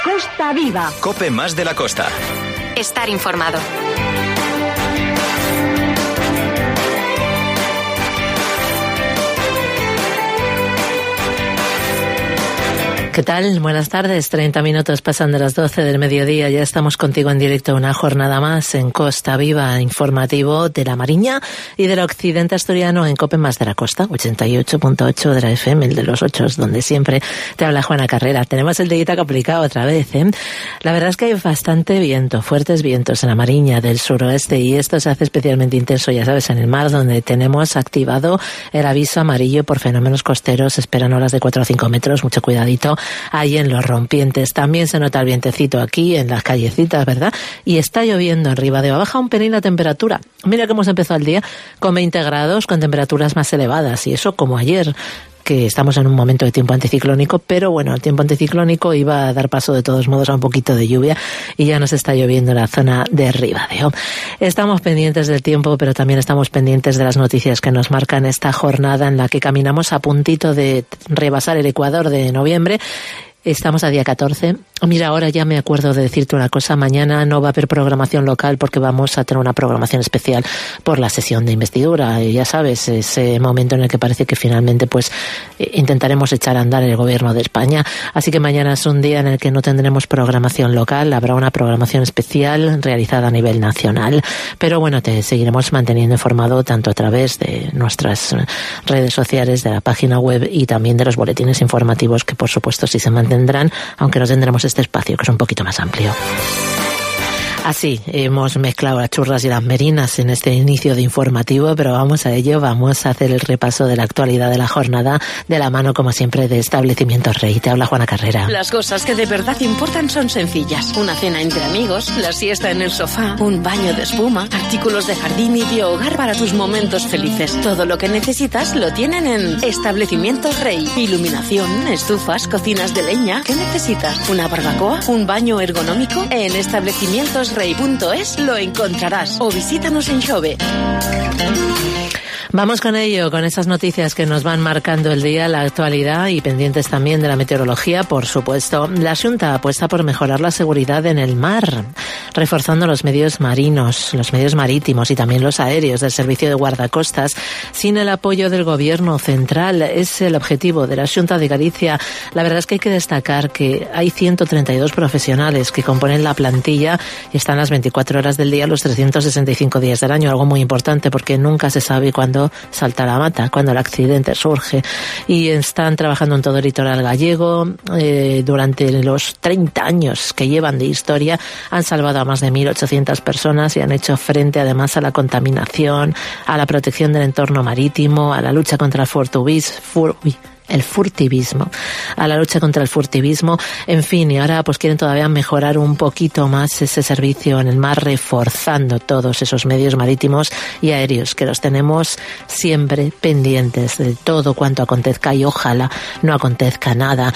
Costa Viva. COPE más de la costa. Estar informado. ¿Qué tal? Buenas tardes. 30 minutos pasan de las 12 del mediodía. Ya estamos contigo en directo una jornada más en Costa Viva, informativo de la Mariña y del occidente asturiano en COPE más de la costa, 88.8 de la FM, el de los 8, donde siempre te habla Juana Carrera. Tenemos el dedito complicado otra vez, ¿eh? La verdad es que hay bastante viento, fuertes vientos en la Mariña del suroeste, y esto se hace especialmente intenso, ya sabes, en el mar, donde tenemos activado el aviso amarillo por fenómenos costeros. Esperan olas de 4 a 5 metros, mucho cuidadito ahí en los rompientes. También se nota el vientecito aquí en las callecitas, ¿verdad? Y está lloviendo en Ribadeo. Baja un pelín la temperatura. Mira cómo se empezó el día con 20 grados, con temperaturas más elevadas, y eso como ayer, que estamos en un momento de tiempo anticiclónico, pero bueno, el tiempo anticiclónico iba a dar paso de todos modos a un poquito de lluvia y ya nos está lloviendo en la zona de Ribadeo. Estamos pendientes del tiempo, pero también estamos pendientes de las noticias que nos marcan esta jornada en la que caminamos a puntito de rebasar el ecuador de noviembre. Estamos a día 14. Mira, ahora ya me acuerdo de decirte una cosa. Mañana no va a haber programación local porque vamos a tener una programación especial por la sesión de investidura. Y ya sabes, ese momento en el que parece que finalmente pues intentaremos echar a andar el gobierno de España. Así que mañana es un día en el que no tendremos programación local. Habrá una programación especial realizada a nivel nacional. Pero bueno, te seguiremos manteniendo informado tanto a través de nuestras redes sociales, de la página web y también de los boletines informativos que por supuesto sí se mantendrán, aunque no tendremos este espacio que es un poquito más amplio. Así, hemos mezclado las churras y las merinas en este inicio de informativo, pero vamos a ello, vamos a hacer el repaso de la actualidad de la jornada de la mano, como siempre, de Establecimientos Rey. Te habla Juana Carrera. Las cosas que de verdad importan son sencillas. Una cena entre amigos, la siesta en el sofá, un baño de espuma, artículos de jardín y de hogar para tus momentos felices. Todo lo que necesitas lo tienen en Establecimientos Rey. Iluminación, estufas, cocinas de leña. ¿Qué necesitas? ¿Una barbacoa? ¿Un baño ergonómico? En establecimientosrey.es lo encontrarás, o visítanos en Xove. Vamos con ello, con esas noticias que nos van marcando el día, la actualidad, y pendientes también de la meteorología, por supuesto. La Xunta apuesta por mejorar la seguridad en el mar, reforzando los medios marinos, los medios marítimos y también los aéreos del servicio de guardacostas, sin el apoyo del gobierno central. Es el objetivo de la Xunta de Galicia. La verdad es que hay que destacar que hay 132 profesionales que componen la plantilla y están las 24 horas del día, los 365 días del año, algo muy importante porque nunca se sabe cuándo salta la mata, cuando el accidente surge, y están trabajando en todo el litoral gallego. Durante los 30 años que llevan de historia han salvado a más de 1.800 personas y han hecho frente además a la contaminación, a la protección del entorno marítimo, a la lucha contra el furtivismo, a la lucha contra el furtivismo, en fin, y ahora pues quieren todavía mejorar un poquito más ese servicio en el mar, reforzando todos esos medios marítimos y aéreos que los tenemos siempre pendientes de todo cuanto acontezca, y ojalá no acontezca nada.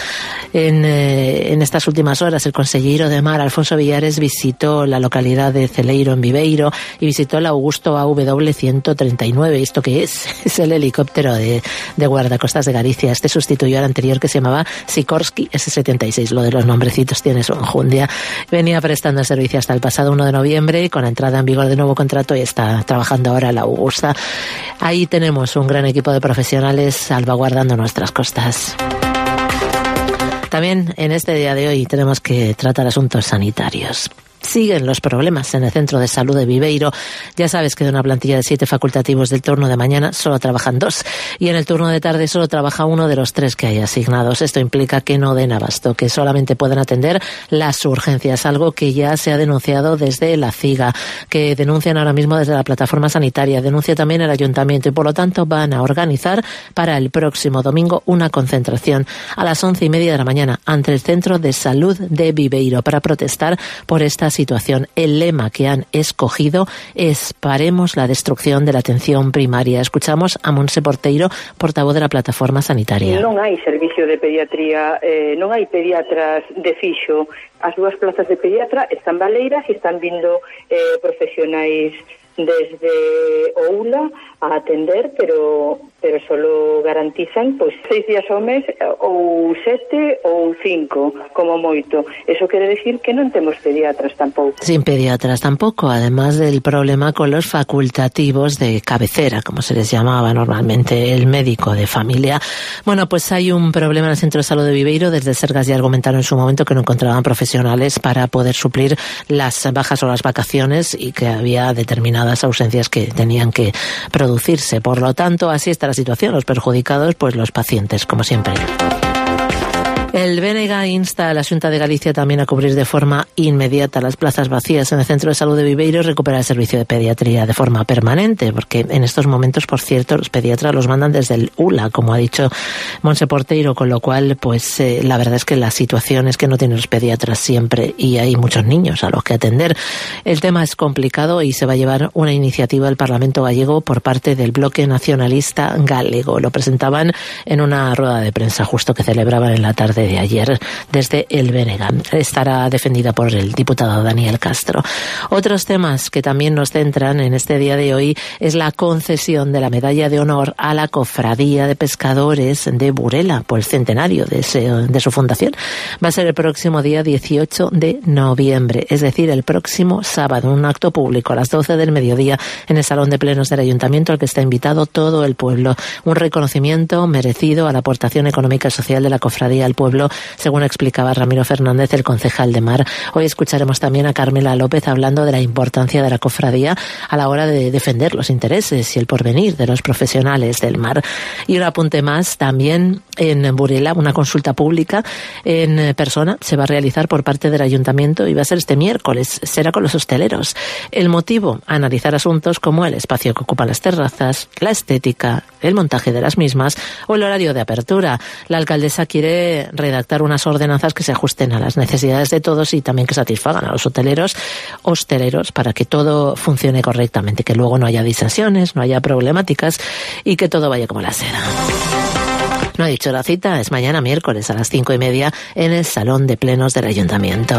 En estas últimas horas el consejero de mar, Alfonso Villares, visitó la localidad de Celeiro, en Viveiro, y visitó el Augusto AW 139. ¿Esto qué es? Es el helicóptero de guardacostas de Galicia. Este sustituyó al anterior, que se llamaba Sikorsky S-76. Lo de los nombrecitos tiene su enjundia. Venía prestando servicio hasta el pasado 1 de noviembre y con la entrada en vigor del nuevo contrato y está trabajando ahora la Augusta. Ahí tenemos un gran equipo de profesionales salvaguardando nuestras costas. También en este día de hoy tenemos que tratar asuntos sanitarios. Siguen los problemas en el Centro de Salud de Viveiro. Ya sabes que de una plantilla de 7 facultativos del turno de mañana solo trabajan 2 y en el turno de tarde solo trabaja 1 de los 3 que hay asignados. Esto implica que no den abasto, que solamente pueden atender las urgencias, algo que ya se ha denunciado desde la CIGA, que denuncian ahora mismo desde la plataforma sanitaria, denuncia también el ayuntamiento, y por lo tanto van a organizar para el próximo domingo una concentración a las 11:30 de la mañana ante el Centro de Salud de Viveiro para protestar por esta situación. El lema que han escogido es: paremos la destrucción de la atención primaria. Escuchamos a Monse Porteiro, portavoz de la plataforma sanitaria. Non hai servicio de pediatría, non hai pediatras de fixo. As dúas plazas de pediatra están baleiras e están vindo profesionais desde Oula a atender, pero solo garantizan 6 días ao mes ou 7 ou 5 como moito. Eso quere decir que non temos pediatras tampouco. Sin pediatras tampoco, además del problema con los facultativos de cabecera, como se les llamaba normalmente, el médico de familia. Bueno, pues hay un problema en el Centro de Salud de Viveiro. Desde Sergas ya argumentaron en su momento que no encontraban profesionales para poder suplir las bajas o las vacaciones y que había determinadas ausencias que tenían que producirse. Por lo tanto, así está la situación. Los perjudicados, pues los pacientes, como siempre. El BNG insta a la Xunta de Galicia también a cubrir de forma inmediata las plazas vacías en el Centro de Salud de Viveiro y recuperar el servicio de pediatría de forma permanente, porque en estos momentos, por cierto, los pediatras los mandan desde el ULA, como ha dicho Montse Porteiro, con lo cual, pues la verdad es que la situación es que no tienen los pediatras siempre y hay muchos niños a los que atender. El tema es complicado y se va a llevar una iniciativa al Parlamento gallego por parte del Bloque Nacionalista Galego. Lo presentaban en una rueda de prensa justo que celebraban en la tarde de ayer desde el BNG. Estará defendida por el diputado Daniel Castro. Otros temas que también nos centran en este día de hoy es la concesión de la medalla de honor a la Cofradía de Pescadores de Burela por el centenario de su fundación. Va a ser el próximo día 18 de noviembre, es decir, el próximo sábado, un acto público a las 12 del mediodía en el Salón de Plenos del Ayuntamiento al que está invitado todo el pueblo. Un reconocimiento merecido a la aportación económica y social de la Cofradía al pueblo, según explicaba Ramiro Fernández, el concejal de Mar. Hoy escucharemos también a Carmela López hablando de la importancia de la cofradía a la hora de defender los intereses y el porvenir de los profesionales del mar. Y un apunte más, también en Burela, una consulta pública en persona se va a realizar por parte del Ayuntamiento y va a ser este miércoles, será con los hosteleros. El motivo, analizar asuntos como el espacio que ocupan las terrazas, la estética, el montaje de las mismas o el horario de apertura. La alcaldesa quiere redactar unas ordenanzas que se ajusten a las necesidades de todos y también que satisfagan a los hosteleros para que todo funcione correctamente, que luego no haya disensiones, no haya problemáticas y que todo vaya como la seda. No ha dicho la cita, es mañana miércoles a las 5:30 en el Salón de Plenos del Ayuntamiento.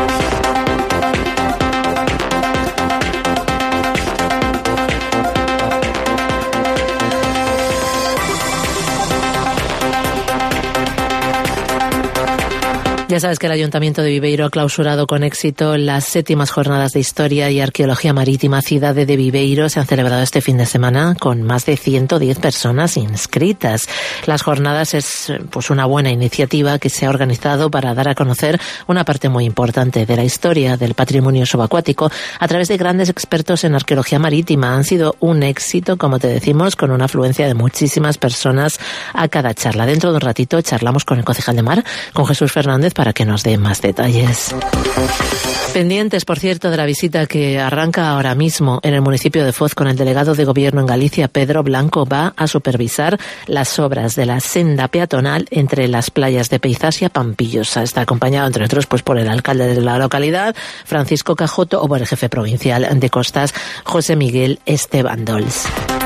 Ya sabes que el Ayuntamiento de Viveiro ha clausurado con éxito las 7ª jornadas de Historia y Arqueología Marítima Cidade de Viveiro. Se han celebrado este fin de semana con más de 110 personas inscritas. Las jornadas es pues una buena iniciativa que se ha organizado para dar a conocer una parte muy importante de la historia del patrimonio subacuático a través de grandes expertos en arqueología marítima. Han sido un éxito, como te decimos, con una afluencia de muchísimas personas a cada charla. Dentro de un ratito charlamos con el concejal de Mar, con Jesús Fernández, para que nos dé más detalles. Pendientes, por cierto, de la visita que arranca ahora mismo en el municipio de Foz con el delegado de Gobierno en Galicia, Pedro Blanco. Va a supervisar las obras de la senda peatonal entre las playas de Peizás y Pampillosa. Está acompañado, entre otros, pues por el alcalde de la localidad, Francisco Cajoto, o por el jefe provincial de Costas, José Miguel Esteban Dols.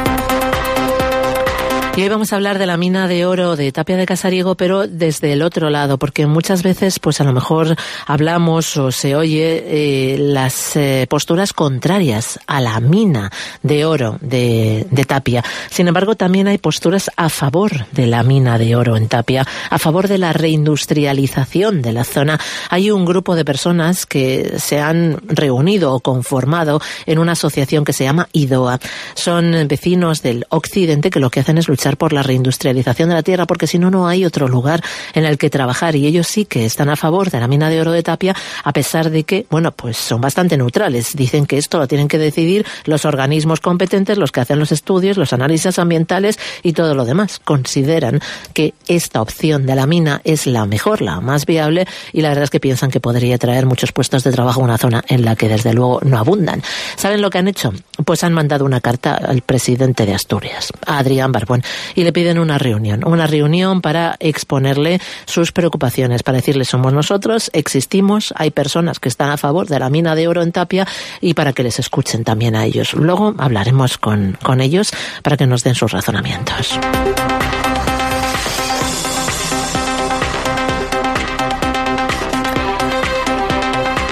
Y hoy vamos a hablar de la mina de oro de Tapia de Casariego, pero desde el otro lado, porque muchas veces pues a lo mejor hablamos o se oye las posturas contrarias a la mina de oro de Tapia. Sin embargo, también hay posturas a favor de la mina de oro en Tapia, a favor de la reindustrialización de la zona. Hay un grupo de personas que se han reunido o conformado en una asociación que se llama IDOA. Son vecinos del occidente que lo que hacen es luchar por la reindustrialización de la tierra, porque si no, no hay otro lugar en el que trabajar, y ellos sí que están a favor de la mina de oro de Tapia, a pesar de que, bueno, pues son bastante neutrales. Dicen que esto lo tienen que decidir los organismos competentes, los que hacen los estudios, los análisis ambientales y todo lo demás. Consideran que esta opción de la mina es la mejor, la más viable, y la verdad es que piensan que podría traer muchos puestos de trabajo a una zona en la que desde luego no abundan. ¿Saben lo que han hecho? Pues han mandado una carta al presidente de Asturias, a Adrián Barbón, y le piden una reunión para exponerle sus preocupaciones, para decirle: somos nosotros, existimos, hay personas que están a favor de la mina de oro en Tapia, y para que les escuchen también a ellos. Luego hablaremos con ellos para que nos den sus razonamientos.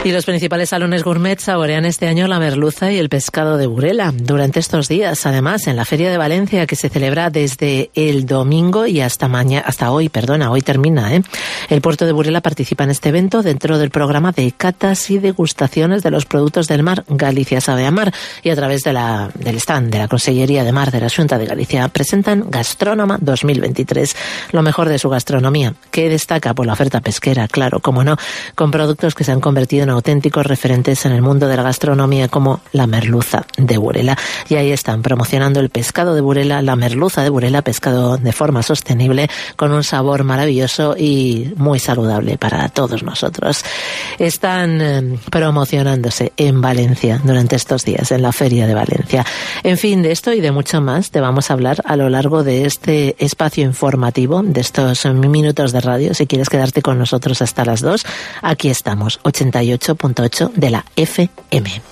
Y los principales salones gourmet saborean este año la merluza y el pescado de Burela. Durante estos días, además, en la Feria de Valencia, que se celebra desde el domingo y hasta hoy termina, El puerto de Burela participa en este evento dentro del programa de catas y degustaciones de los productos del mar Galicia Sabe a Mar, y a través del stand de la Consellería de Mar de la Xunta de Galicia presentan Gastrónoma 2023, lo mejor de su gastronomía, que destaca por la oferta pesquera, claro, como no, con productos que se han convertido en auténticos referentes en el mundo de la gastronomía, como la merluza de Burela. Y ahí están promocionando el pescado de Burela, la merluza de Burela, pescado de forma sostenible, con un sabor maravilloso y muy saludable para todos nosotros. Están promocionándose en Valencia durante estos días, en la Feria de Valencia. En fin, de esto y de mucho más te vamos a hablar a lo largo de este espacio informativo, de estos minutos de radio. Si quieres quedarte con nosotros hasta las 2, aquí estamos, 88.8 de la FM.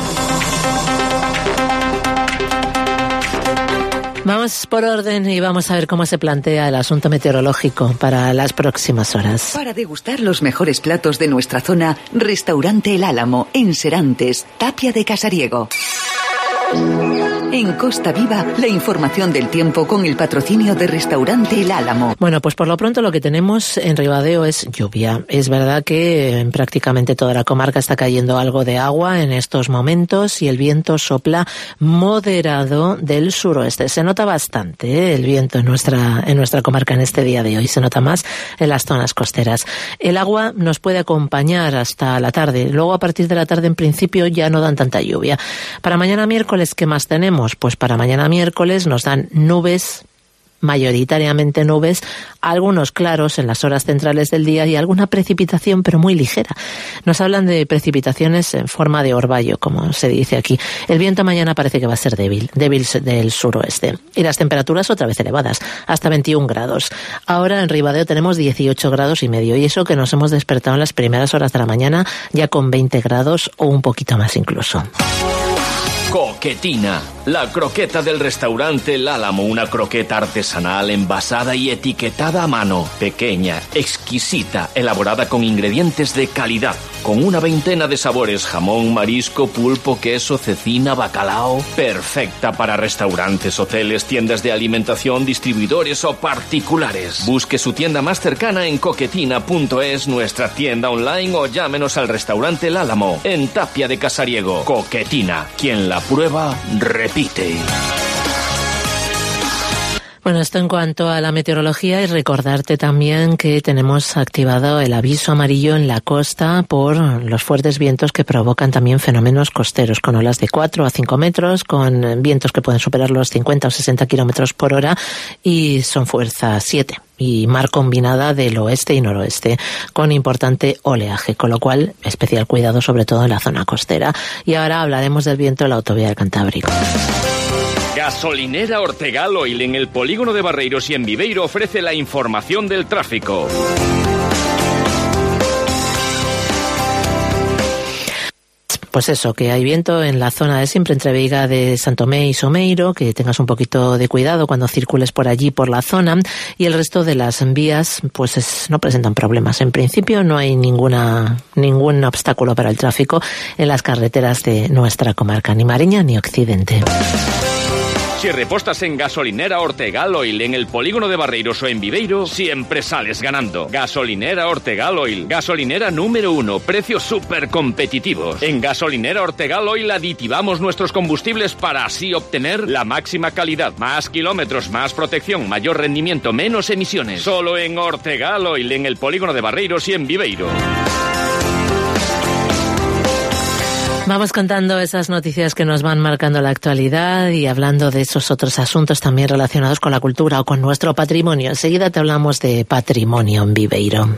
Vamos por orden y vamos a ver cómo se plantea el asunto meteorológico para las próximas horas. Para degustar los mejores platos de nuestra zona, Restaurante El Álamo, en Serantes, Tapia de Casariego. En Costa Viva, la información del tiempo con el patrocinio de Restaurante El Álamo. Bueno, pues por lo pronto lo que tenemos en Ribadeo es lluvia. Es verdad que en prácticamente toda la comarca está cayendo algo de agua en estos momentos y el viento sopla moderado del suroeste. Se nota bastante el viento en nuestra comarca en este día de hoy. Se nota más en las zonas costeras. El agua nos puede acompañar hasta la tarde. Luego, a partir de la tarde, en principio, ya no dan tanta lluvia. Para mañana miércoles, ¿qué más tenemos? Pues para mañana miércoles nos dan nubes, mayoritariamente nubes, algunos claros en las horas centrales del día y alguna precipitación, pero muy ligera. Nos hablan de precipitaciones en forma de orvallo, como se dice aquí. El viento mañana parece que va a ser débil del suroeste. Y las temperaturas otra vez elevadas, hasta 21 grados. Ahora en Ribadeo tenemos 18 grados y medio, y eso que nos hemos despertado en las primeras horas de la mañana ya con 20 grados o un poquito más incluso. Coquetina, la croqueta del restaurante El Álamo, una croqueta artesanal envasada y etiquetada a mano, pequeña, exquisita, elaborada con ingredientes de calidad, con una veintena de sabores: jamón, marisco, pulpo, queso, cecina, bacalao. Perfecta para restaurantes, hoteles, tiendas de alimentación, distribuidores o particulares. Busque su tienda más cercana en coquetina.es, nuestra tienda online, o llámenos al restaurante El Álamo, en Tapia de Casariego. Coquetina, quien la prueba, repite. Bueno, esto en cuanto a la meteorología, y recordarte también que tenemos activado el aviso amarillo en la costa por los fuertes vientos que provocan también fenómenos costeros, con olas de 4 a 5 metros, con vientos que pueden superar los 50 o 60 kilómetros por hora, y son fuerza 7. Y mar combinada del oeste y noroeste, con importante oleaje, con lo cual especial cuidado sobre todo en la zona costera. Y ahora hablaremos del viento en la autovía del Cantábrico. Gasolinera Ortegal Oil, en el polígono de Barreiros y en Viveiro, ofrece la información del tráfico. Pues eso, que hay viento en la zona de siempre entre Veiga de Santomé y Someiro, que tengas un poquito de cuidado cuando circules por allí, por la zona, y el resto de las vías pues no presentan problemas. En principio no hay ningún obstáculo para el tráfico en las carreteras de nuestra comarca, ni Mariña ni Occidente. Si repostas en Gasolinera Ortegal Oil, en el polígono de Barreiros o en Viveiro, siempre sales ganando. Gasolinera Ortegal Oil, gasolinera número 1, precios súper competitivos. En Gasolinera Ortegal Oil aditivamos nuestros combustibles para así obtener la máxima calidad, más kilómetros, más protección, mayor rendimiento, menos emisiones. Solo en Ortegal Oil, en el polígono de Barreiros y en Viveiro. Vamos contando esas noticias que nos van marcando la actualidad y hablando de esos otros asuntos también relacionados con la cultura o con nuestro patrimonio. Enseguida te hablamos de patrimonio en Viveiro.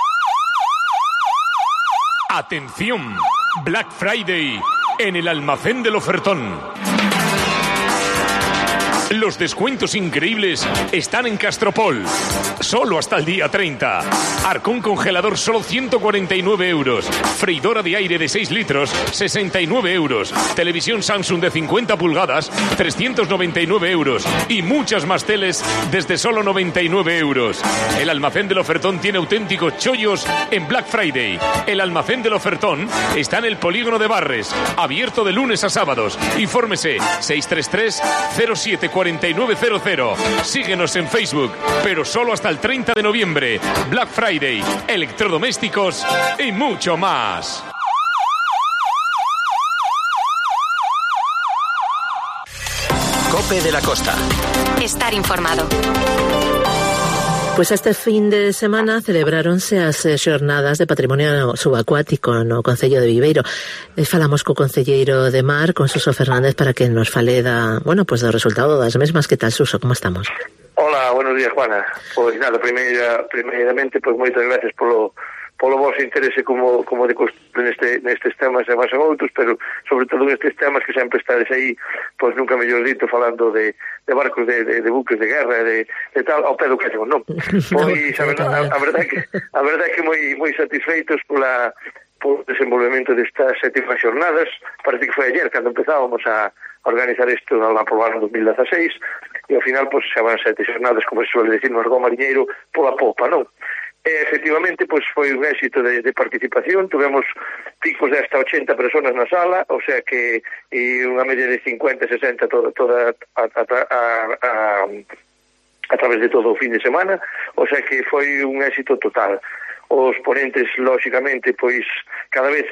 Atención, Black Friday en el almacén del ofertón. Los descuentos increíbles están en Castropol. Solo hasta el día 30. Arcón congelador solo 149 euros. Freidora de aire de 6 litros, 69 euros. Televisión Samsung de 50 pulgadas, 399 euros. Y muchas más teles desde solo 99 euros. El almacén del ofertón tiene auténticos chollos en Black Friday. El almacén del ofertón está en el polígono de Barres, abierto de lunes a sábados. Infórmese 633 07 4900. Síguenos en Facebook, pero solo hasta el 30 de noviembre. Black Friday, electrodomésticos y mucho más. COPE de la Costa. Estar informado. Pois este fin de semana celebráronse as xornadas de patrimonio subacuático no Concello de Viveiro. Falamos co concelleiro de Mar, con Suso Fernández, para que nos fale do resultado das mesmas. Que tal, Suso? Como estamos? Hola, buenos días, Juana. Pois nada, primeiramente, pois moitas gracias polo vosso interese como de costumbre nestes temas e máis en outros, pero sobre todo nestes temas que sempre estades aí, pois nunca mellor dito, falando de barcos, de buques de guerra, de tal, ao pé do cañón, non? Pois a verdade é que moi satisfeitos polo desenvolvemento destas 7 xornadas. Parece que foi ayer cando empezábamos a organizar isto lá por o ano 2016, e ao final pois xa van 7 xornadas, como se suele decir no argot mariñeiro, pola popa, non? Efectivamente, pois foi un éxito de participación. Tuvemos picos de hasta 80 personas na sala, o sea que unha media de 50, 60 toda a través de todo o fin de semana, o sea que foi un éxito total. Os ponentes, lóxicamente, pois cada vez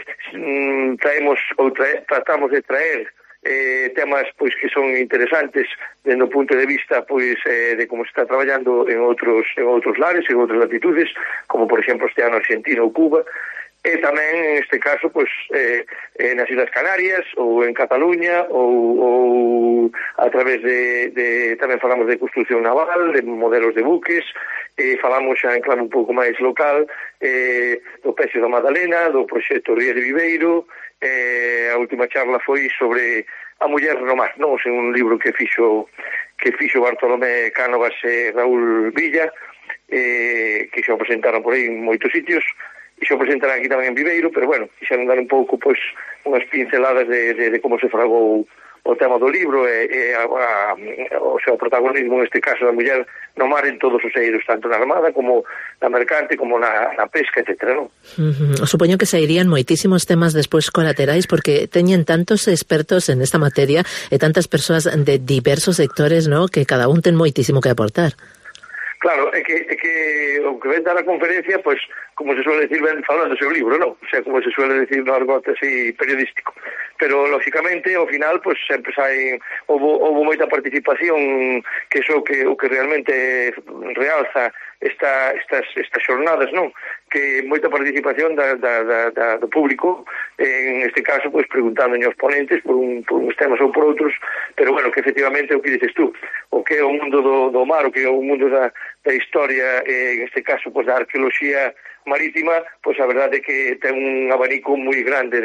tratamos de traer temas pois que son interesantes dende o punto de vista pois de como se está traballando en outros lares, en outras latitudes, como por exemplo este ano Argentina ou Cuba, e tamén en este caso pois nas Islas Canarias ou en Cataluña ou a través de tamén falamos de construcción naval, de modelos de buques, falamos xa en clave un pouco máis local do Pecio da Madalena, do proxecto Ría de Viveiro. A última charla foi sobre a muller no mar, non? Un libro que fixo Bartolomé Cánovas e Raúl Villa, que xa o presentaron por aí en moitos sitios, e xa o presentarán aquí tamén en Viveiro, pero bueno, quixeron dar un pouco pois unhas pinceladas de como se fragou o tema do libro e o seu protagonismo, neste caso, da muller no mar en todos os eidos, tanto na armada como na mercante, como na pesca, etc. ¿no? Supoño que sairían moitísimos temas despois colaterais, porque teñen tantos expertos en esta materia e tantas persoas de diversos sectores, ¿no?, que cada un ten moitísimo que aportar. Claro, é que o que ven dar a conferencia, pois, como se suele decir, ven falando do seu libro, non? O sea, como se suele decir no argot así periodístico. Pero, lógicamente, ao final, pois, sempre houve moita participación, que é o que realmente realza estas xornadas, non? Que moita participación do público, en este caso, pois, preguntando aos ponentes por uns temas ou por outros, pero, bueno, que efectivamente o que dices tú, o que é o mundo do mar, o que é o mundo da historia, en este caso, pois, da arqueoloxía marítima, pois a verdade é que ten un abanico moi grande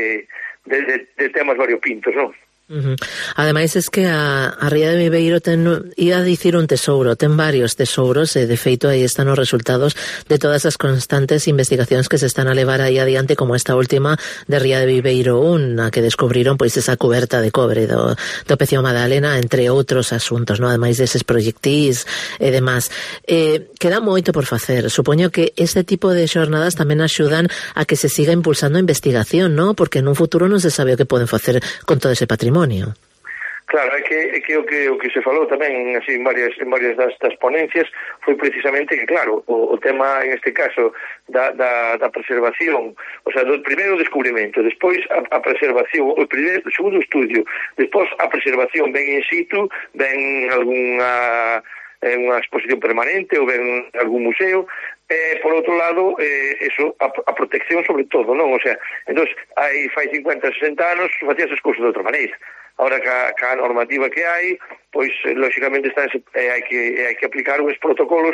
de temas variopintos, non? Ademais, es que a Ría de Viveiro ia dicir un tesouro, ten varios tesouros, e de feito aí están os resultados de todas as constantes investigacións que se están a levar aí adiante, como esta última de Ría de Viveiro 1, na que descubriron pois esa cuberta de cobre do Pecio Madalena, entre outros asuntos, no? Ademais deses proxectís e demás. Queda moito por facer. Supoño que este tipo de xornadas tamén axudan a que se siga impulsando a investigación, no? Porque nun futuro non se sabe o que poden facer con todo ese patrimonio. Claro, é que o que se falou tamén así en varias das ponencias foi precisamente que, claro, o tema en este caso da preservación, o sea, do primeiro descubrimento, despois a preservación, o segundo estudio, despois a preservación ben in situ, ben unha exposición permanente ou ben algún museo, por outro lado, eso, a protección sobre todo, non? O sea, entón, fai 50, 60 anos facías as cousas de outra maneira. Ahora, ca normativa que hai, pois, lógicamente, hai que aplicar uns protocolos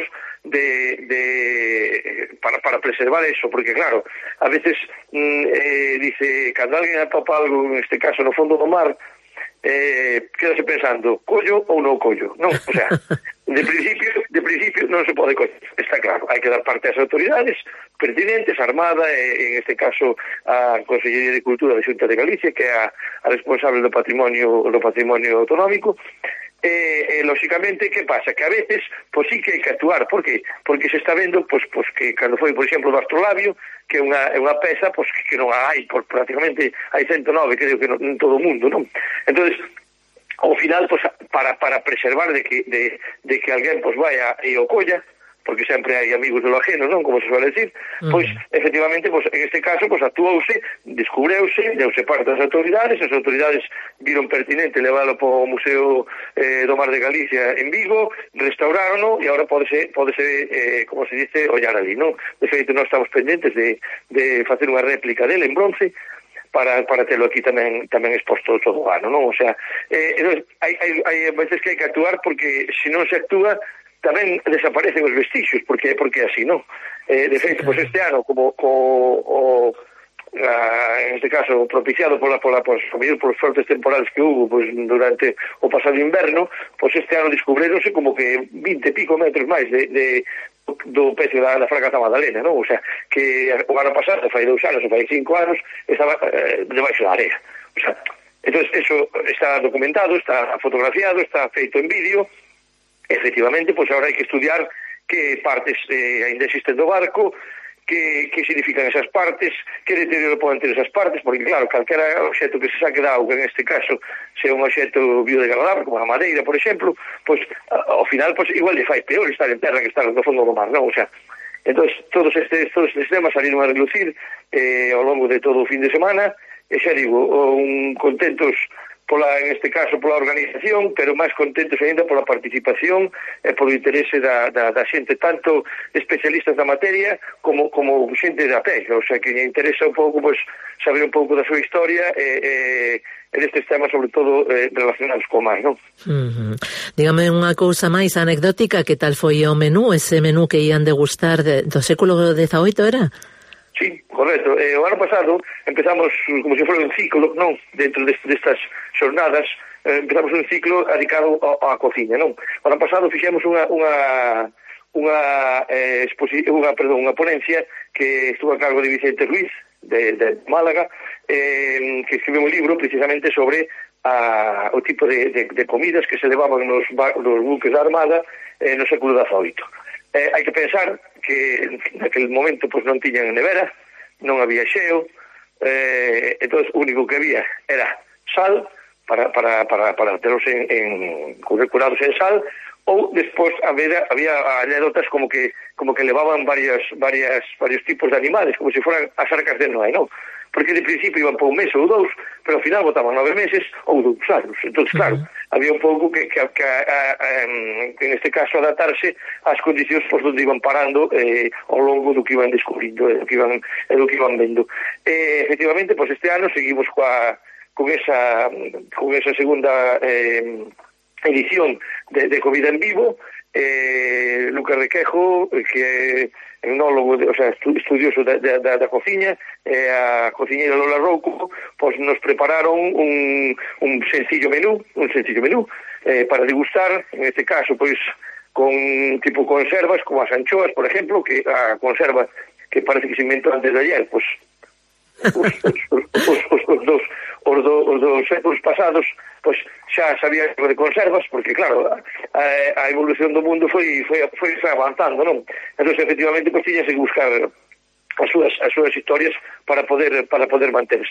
para preservar eso, porque, claro, a veces dice, cando alguén atopa algo, en este caso, no fondo do mar, quedase pensando, collo ou non collo, non? O sea, de principio non se pode coller, está claro, hai que dar parte ás autoridades pertinentes, a Armada, en este caso a Consellería de Cultura da Xunta de Galicia, que é a responsable do patrimonio autonómico. Lógicamente, que pasa? Que a veces, pois sí que hai que actuar. Por qué? Porque se está vendo, pois que cando foi, por exemplo, do Astrolabio, que é unha peza, pois que non hai, prácticamente hai 109, creo que en todo o mundo, non? Entonces, ao final, pois, para preservar de que alguén pois vaya e o colla, porque sempre hai amigos de lo ajeno, non? Como se suele decir, pois, efectivamente, pois, en este caso, pois, actuouse, descubreuse, deuse parte das autoridades, as autoridades viron pertinente leválo para o Museo do Mar de Galicia en Vigo, restaurárono, e agora podese, como se dice, ollar ali, non? De feito, nós estamos pendentes de facer unha réplica dele en bronce, para telo aquí tamén exposto todo o ano, non? O sea, hai veces que hai que actuar, porque se non se actúa tamén desaparecen os vestixios, porque é así, non? De feito, pois este ano, como en este caso propiciado por os fortes temporales que hubo pois durante o pasado inverno, pois este ano descubréronse como que 20 e pico metros máis do pecio da Fragata Magdalena, non? O sea, que o ano pasado, fai 2 anos ou fai 5 anos, estaba debaixo da area. O sea, entonces eso está documentado, está fotografiado, está feito en vídeo. Efectivamente, pois agora hai que estudiar que partes ainda existen do barco, que significan esas partes, que deterioro poden ter esas partes, porque claro, calquera obxecto que se saque da auga, en este caso, se é un obxecto biodegradable, como a madeira, por exemplo, pois ao final, pois igual lle fai peor estar en terra que estar no fondo do mar, non? O sea, entonces todos estes temas saliron a relucir ao longo de todo o fin de semana, e xa digo, contentos en este caso pola organización, pero máis contentos ainda pola participación e polo interese da xente, tanto especialistas da materia como xente da pé, o sea, que lle interesa un pouco, pois, saber un pouco da súa historia e destes temas, sobre todo, relacionados co mar, non? Dígame unha cousa máis anecdótica, que tal foi o menú, ese menú que ian degustar do século XVIII, era? Sí, correcto. O ano pasado empezamos como se fora un ciclo, non? Dentro destas xornadas empezamos un ciclo dedicado á cociña, non? O ano pasado fixemos unha ponencia que estuvo a cargo de Vicente Ruiz de Málaga, que escribiu un libro precisamente sobre o tipo de comidas que se levaban nos buques da Armada no século XVIII. Hai que pensar que naquele momento pois non tiñan nevera, non había xeo, entón o único que había era sal para telos curados en sal, ou despois había anécdotas como que levaban varios tipos de animales, como se foran as arcas de Noé, non? Porque de principio iban por un mes ou 2, pero ao final botaban 9 meses ou 2 anos. Entón, claro, había un pouco que en este caso adaptarse ás condicións por onde iban parando ao longo do que iban descubrindo do que iban vendo. Efectivamente, pois este ano seguimos con esa segunda edición de Comida en Vivo. Lucas Requejo, que é etnólogo, estudioso da cociña, a cociñeira Lola Rouco, pois nos prepararon un sencillo menú para degustar, en este caso, pois con tipo conservas, como as anchoas, por exemplo, que a conserva que parece que se inventou antes de ayer, pois os dos séculos pasados pois xa sabía de conservas, porque claro, a evolución do mundo foi avanzando, non? Entón, efectivamente, pois tiñase que buscar as súas historias para poder manterse.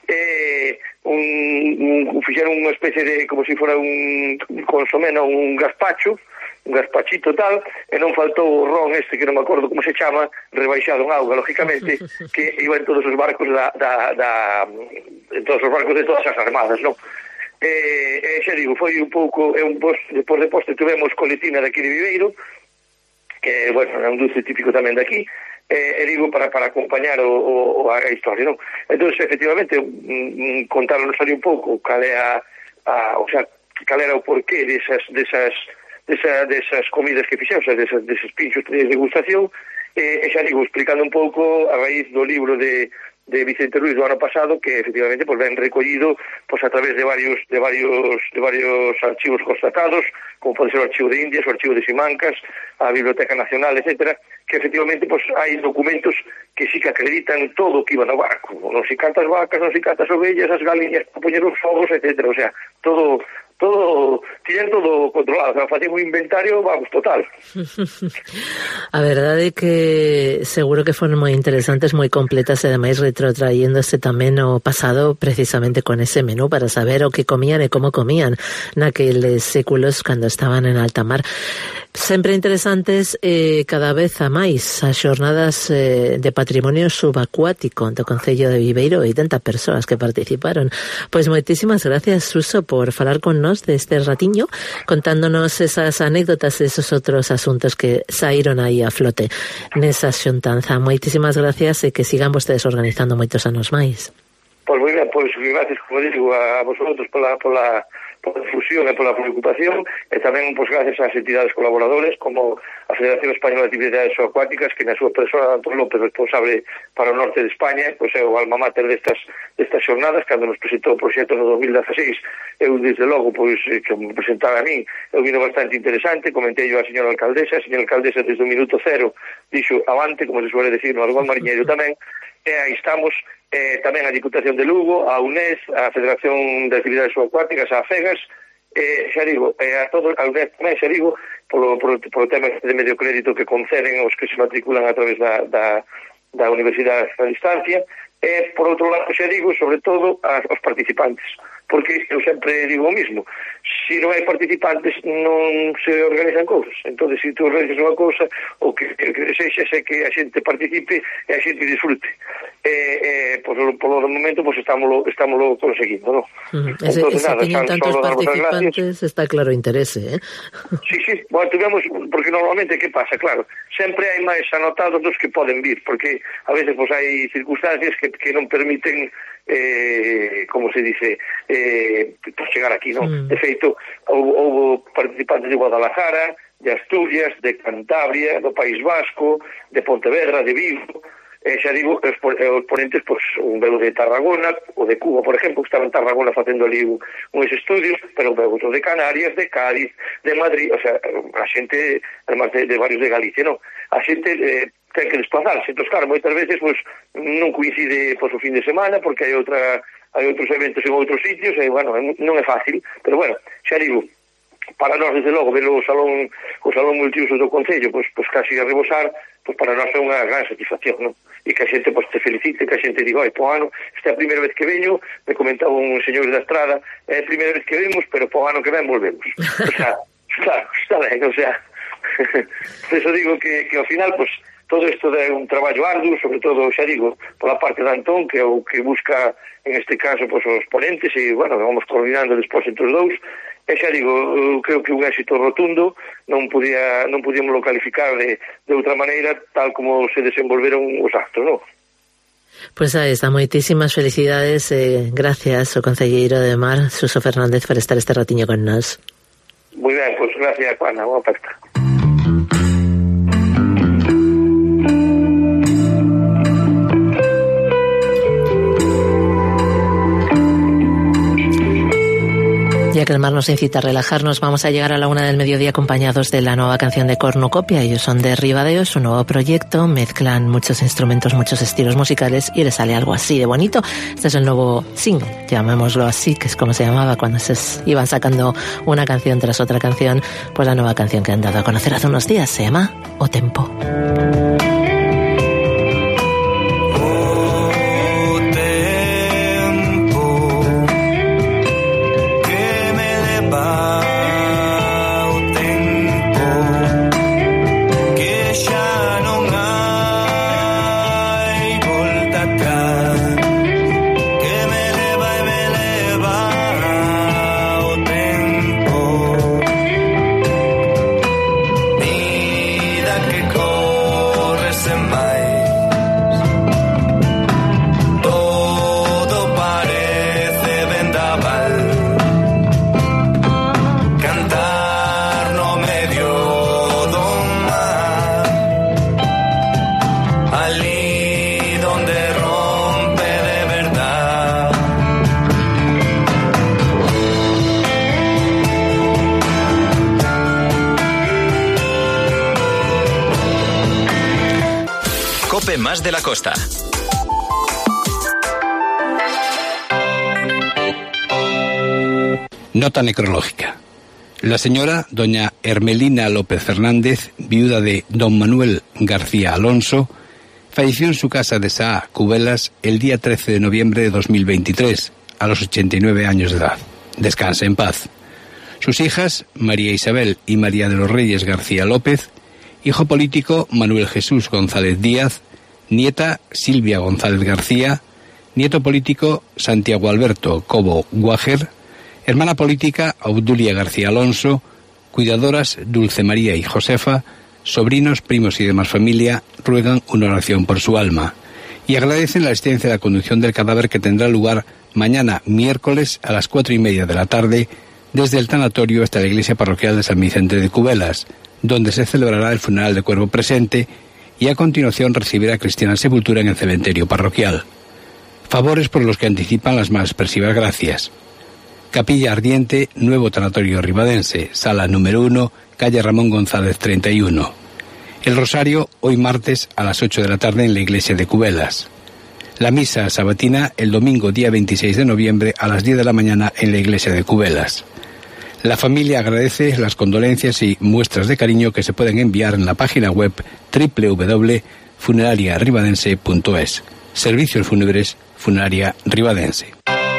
Fixeron unha especie de, como se fora un consomé, non, un gazpachito tal, e non faltou o ron este, que non me acordo como se chama, rebaixado en auga, lógicamente, que iba en todos os barcos en todos os barcos de todas as armadas, non? Xa digo, foi un pouco, despois de poste tuvemos coletina daqui de Viveiro, que, bueno, é un dulce típico tamén daqui, e digo, para acompañar a historia, non? Entón, efectivamente, contaronos ali un pouco cal era o porqué desas comidas que fixemos, deses pinchos de degustación, e xa digo, explicando un pouco a raíz do libro de de Vicente Ruiz do ano pasado, que efectivamente pues ven recollido pues a través de varios archivos constatados, como pode ser o Archivo de Indias, o Archivo de Simancas, a Biblioteca Nacional, etcétera, que efectivamente pues hai documentos que sí que acreditan todo o que iba no barco, non sei cantas vacas, non sei cantas ovellas, as galiñas para poñer os fogos, etcétera, o sea, todo tienen todo controlado, o sea, facen un inventario, vamos, total. A verdade é que seguro que foron moi interesantes, moi completas, e ademais retrotraíndose tamén o pasado precisamente con ese menú para saber o que comían e como comían naqueles séculos cando estaban en alta mar. Sempre interesantes cada vez a máis as xornadas de patrimonio subacuático do Concello de Viveiro, 80 persoas que participaron. Pois moitísimas gracias, Suso, por falar con nós deste ratiño, contándonos esas anécdotas e esos outros asuntos que saíron aí a flote nesa xuntanza. Moitísimas gracias e que sigan vostedes organizando moitos anos máis. Pois moi ben, pois gracias, como digo, a vosotros pola difusión e pola preocupación, e tamén pois gracias ás entidades colaboradores como a Federación Española de Actividades Subacuáticas, que na súa persona Antón López, responsable para o norte de España, pois é o alma mater destas xornadas. Cando nos presentou o proxecto no 2016, eu desde logo, pois que me presentara a mí, eu vino bastante interesante, comentei yo a señora alcaldesa desde o minuto cero dixo avante, como se suele decir no argón mariñeiro tamén, e aí estamos. Tamén a Diputación de Lugo, a UNES, a Federación de Actividades Subacuáticas, a FEGAS, xa digo, a todo a UNES tamén, xa digo, polo tema de medio crédito que conceden os que se matriculan a través da Universidade a distancia, e, por outro lado, xa digo, sobre todo, aos participantes, porque eu sempre digo o mismo, se non hai participantes non se organizan cousas. Entón, se tú organizas unha cousa, o que sexa é que a xente participe e a xente disfrute. Polo momento, pues estámoslo conseguindo, non? Ese teñen tantos participantes, está claro interese, Sí, bueno, tuvemos, porque normalmente, que pasa? Claro, sempre hai máis anotados dos que poden vir, porque a veces pues hai circunstancias que non permiten como se dice, chegar aquí, non? De feito, houve participantes de Guadalajara, de Asturias, de Cantabria, do País Vasco, de Pontevedra, de Vigo, xa digo, os ponentes, pois, un veu de Tarragona, o de Cuba, por exemplo, que estaba en Tarragona facendo ali uns estudios, pero un veu outro de Canarias, de Cádiz, de Madrid, o sea, a xente, además de varios de Galicia, non? A xente ten que desplazarse, entón, claro, moitas veces, pois, non coincide, pois, o fin de semana, porque hai outros eventos en outros sitios, e, bueno, non é fácil, pero, bueno, xa digo, para nós, desde logo, ver o salón multiusos do Concello, pois casi a rebosar, pois para nós é unha gran satisfacción, non? E que a xente pois te felicite, que a xente diga, oi, po ano, esta é a primeira vez que veño, me comentaba un señor da Estrada, é a primeira vez que vemos, pero po ano que ven volvemos. O sea, claro, está ben, o sea, por eso digo que ao final, pois, todo isto é un traballo arduo, sobre todo, xa digo, pola parte de Antón, que é o que busca, en este caso, pois, os ponentes, e, bueno, vamos coordinando despois entre os dous, e xa digo, creo que un éxito rotundo, non podíamos calificar de outra maneira, tal como se desenvolveron os actos, non? Pois aí está, moitísimas felicidades, gracias ao concelleiro de Mar, Suso Fernández, por estar este ratiño con nós. Moi ben, pois gracias, Juana, unha aperta. Ya que el mar nos incita a relajarnos, vamos a llegar a la 1 del mediodía acompañados de la nueva canción de Cornucopia. Ellos son de Ribadeo, su nuevo proyecto, mezclan muchos instrumentos, muchos estilos musicales y les sale algo así de bonito. Este es el nuevo single, llamémoslo así, que es como se llamaba cuando se iban sacando una canción tras otra canción. Pues la nueva canción que han dado a conocer hace unos días se llama O Tempo. Vida que corre más de la costa. Nota necrológica. La señora doña Hermelina López Fernández, viuda de don Manuel García Alonso, falleció en su casa de Saá, Cubelas, el día 13 de noviembre de 2023, a los 89 años de edad. Descanse en paz. Sus hijas, María Isabel y María de los Reyes García López, hijo político Manuel Jesús González Díaz, nieta Silvia González García, nieto político Santiago Alberto Cobo Guájer, hermana política Obdulia García Alonso, cuidadoras Dulce María y Josefa, sobrinos, primos y demás familia ruegan una oración por su alma y agradecen la asistencia de la conducción del cadáver que tendrá lugar mañana miércoles a las 4:30 de la tarde desde el tanatorio hasta la iglesia parroquial de San Vicente de Cubelas, donde se celebrará el funeral de cuerpo presente y a continuación recibirá cristiana sepultura en el cementerio parroquial. Favores por los que anticipan las más expresivas gracias. Capilla Ardiente, Nuevo Tanatorio Ribadense, sala número 1, calle Ramón González 31. El rosario hoy martes a las 8 de la tarde en la iglesia de Cubelas. La misa sabatina el domingo día 26 de noviembre a las 10 de la mañana en la iglesia de Cubelas. La familia agradece las condolencias y muestras de cariño que se pueden enviar en la página web www.funerariaribadense.es. Servicios fúnebres Funeraria Ribadense.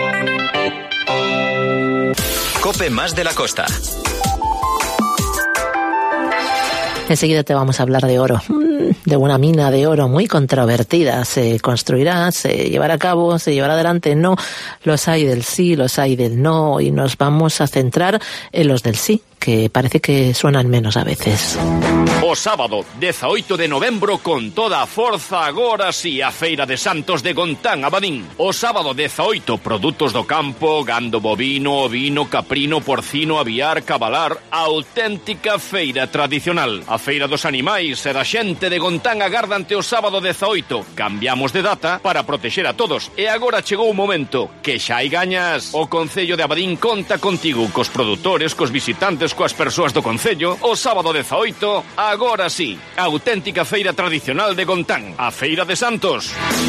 Cope más de la costa. Enseguida te vamos a hablar de oro, de una mina de oro muy controvertida. Se construirá, se llevará a cabo, se llevará adelante. No, los hay del sí, los hay del no, y nos vamos a centrar en los del sí, que parece que suenan menos a veces. O sábado, 18 de novembro, con toda a forza agora si a Feira de Santos de Gontán, Abadín. O sábado 18, produtos do campo, gando bovino, ovino, caprino, porcino, aviar, cabalar, auténtica feira tradicional. A Feira dos Animais e da xente de Gontán agardante o sábado 18. Cambiamos de data para protexer a todos. E agora chegou o momento que xa hai gañas. O Concello de Abadín conta contigo, cos produtores, cos visitantes, coas persoas do Concello. O sábado 18, agora sí, a auténtica feira tradicional de Gontán, a Feira de Santos.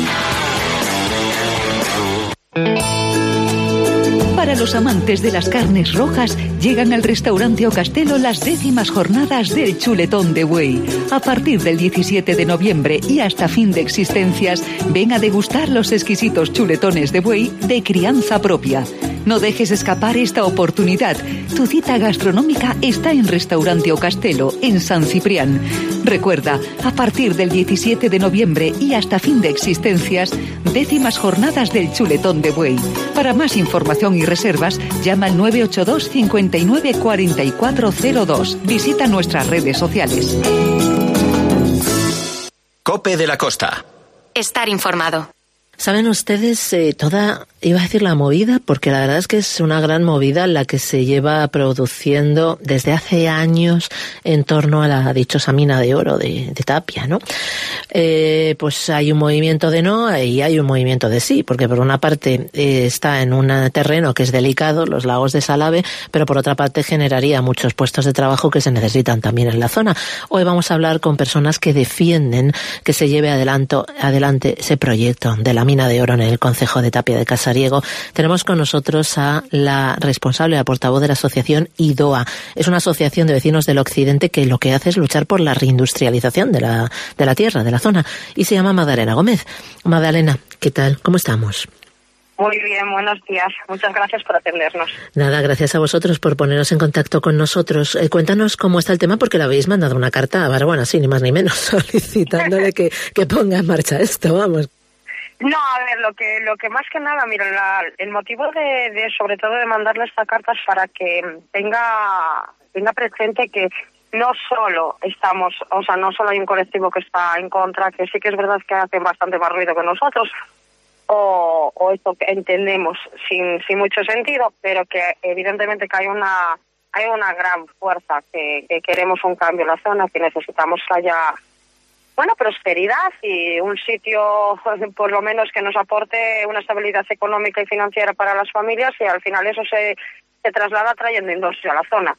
Para los amantes de las carnes rojas, llegan al restaurante O Castelo las 10º jornadas del chuletón de buey. A partir del 17 de noviembre y hasta fin de existencias, ven a degustar los exquisitos chuletones de buey de crianza propia. No dejes escapar esta oportunidad. Tu cita gastronómica está en Restaurante O Castelo, en San Ciprián. Recuerda, a partir del 17 de noviembre y hasta fin de existencias, 10º jornadas del chuletón de buey. Para más información y reservas, llama al 982 59 4402. Visita nuestras redes sociales. Cope de la Costa. Estar informado. ¿Saben ustedes toda, iba a decir la movida, porque la verdad es que es una gran movida la que se lleva produciendo desde hace años en torno a la dichosa mina de oro de Tapia, ¿no? Pues hay un movimiento de no y hay un movimiento de sí, porque por una parte está en un terreno que es delicado, los lagos de Salave, pero por otra parte generaría muchos puestos de trabajo que se necesitan también en la zona. Hoy vamos a hablar con personas que defienden que se lleve adelante ese proyecto de la mina de oro en el concejo de Tapia de Casariego. Tenemos con nosotros a la responsable, la portavoz de la asociación IDOA. Es una asociación de vecinos del occidente que lo que hace es luchar por la reindustrialización de la tierra, de la zona, y se llama Magdalena Gómez. Magdalena, ¿qué tal? ¿Cómo estamos? Muy bien, buenos días. Muchas gracias por atendernos. Nada, gracias a vosotros por poneros en contacto con nosotros. Cuéntanos cómo está el tema, porque le habéis mandado una carta a Barbuena, sí, ni más ni menos, solicitándole que ponga en marcha esto, vamos. No, a ver, lo que más que nada, mira, el motivo de sobre todo de mandarle esta carta es para que tenga presente que no solo estamos, o sea, no solo hay un colectivo que está en contra, que sí que es verdad que hacen bastante más ruido que nosotros, o esto que entendemos sin mucho sentido, pero que evidentemente que hay una gran fuerza, que queremos un cambio en la zona, que necesitamos que haya prosperidad y un sitio, por lo menos, que nos aporte una estabilidad económica y financiera para las familias, y al final eso se traslada trayendo industria a la zona.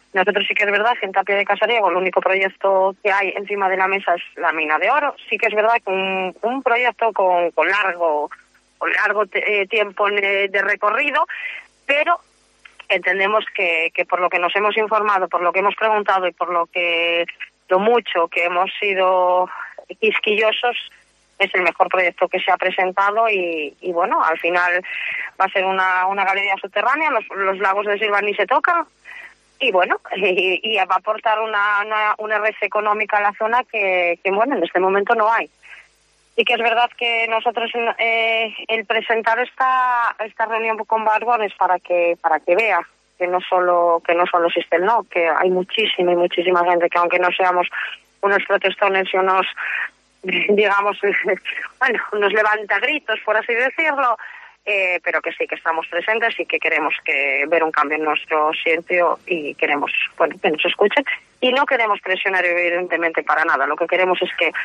Nosotros sí que es verdad que en Tapia de Casariego el único proyecto que hay encima de la mesa es la mina de oro. Sí que es verdad que un proyecto con largo tiempo de recorrido, pero entendemos que por lo que nos hemos informado, por lo que hemos preguntado y por lo mucho que hemos sido quisquillosos, es el mejor proyecto que se ha presentado y bueno, al final va a ser una galería subterránea, los lagos de Silva ni se tocan y bueno, y va a aportar una red económica a la zona que bueno, en este momento no hay. Y que es verdad que nosotros el presentar esta reunión con Barbón es para que vea que no solo existe el no, que hay muchísima gente que aunque no seamos unos protestones y unos, digamos, bueno, unos levantagritos, por así decirlo, pero que sí que estamos presentes y que queremos ver un cambio en nuestro sitio y queremos, bueno, que nos escuchen y no queremos presionar evidentemente para nada. Lo que queremos es que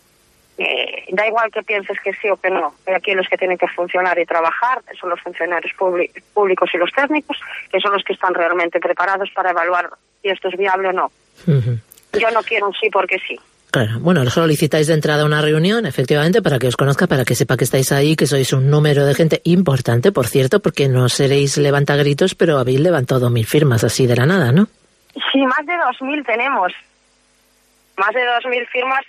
da igual que pienses que sí o que no, aquí los que tienen que funcionar y trabajar son los funcionarios públicos y los técnicos, que son los que están realmente preparados para evaluar si esto es viable o no. Uh-huh. Yo no quiero un sí porque sí. Claro, bueno, solicitáis de entrada una reunión, efectivamente, para que os conozca, para que sepa que estáis ahí, que sois un número de gente importante, por cierto, porque no seréis levantagritos, pero habéis levantado 2.000 firmas así de la nada, ¿no? Sí, más de 2.000 tenemos. Más de 2.000 firmas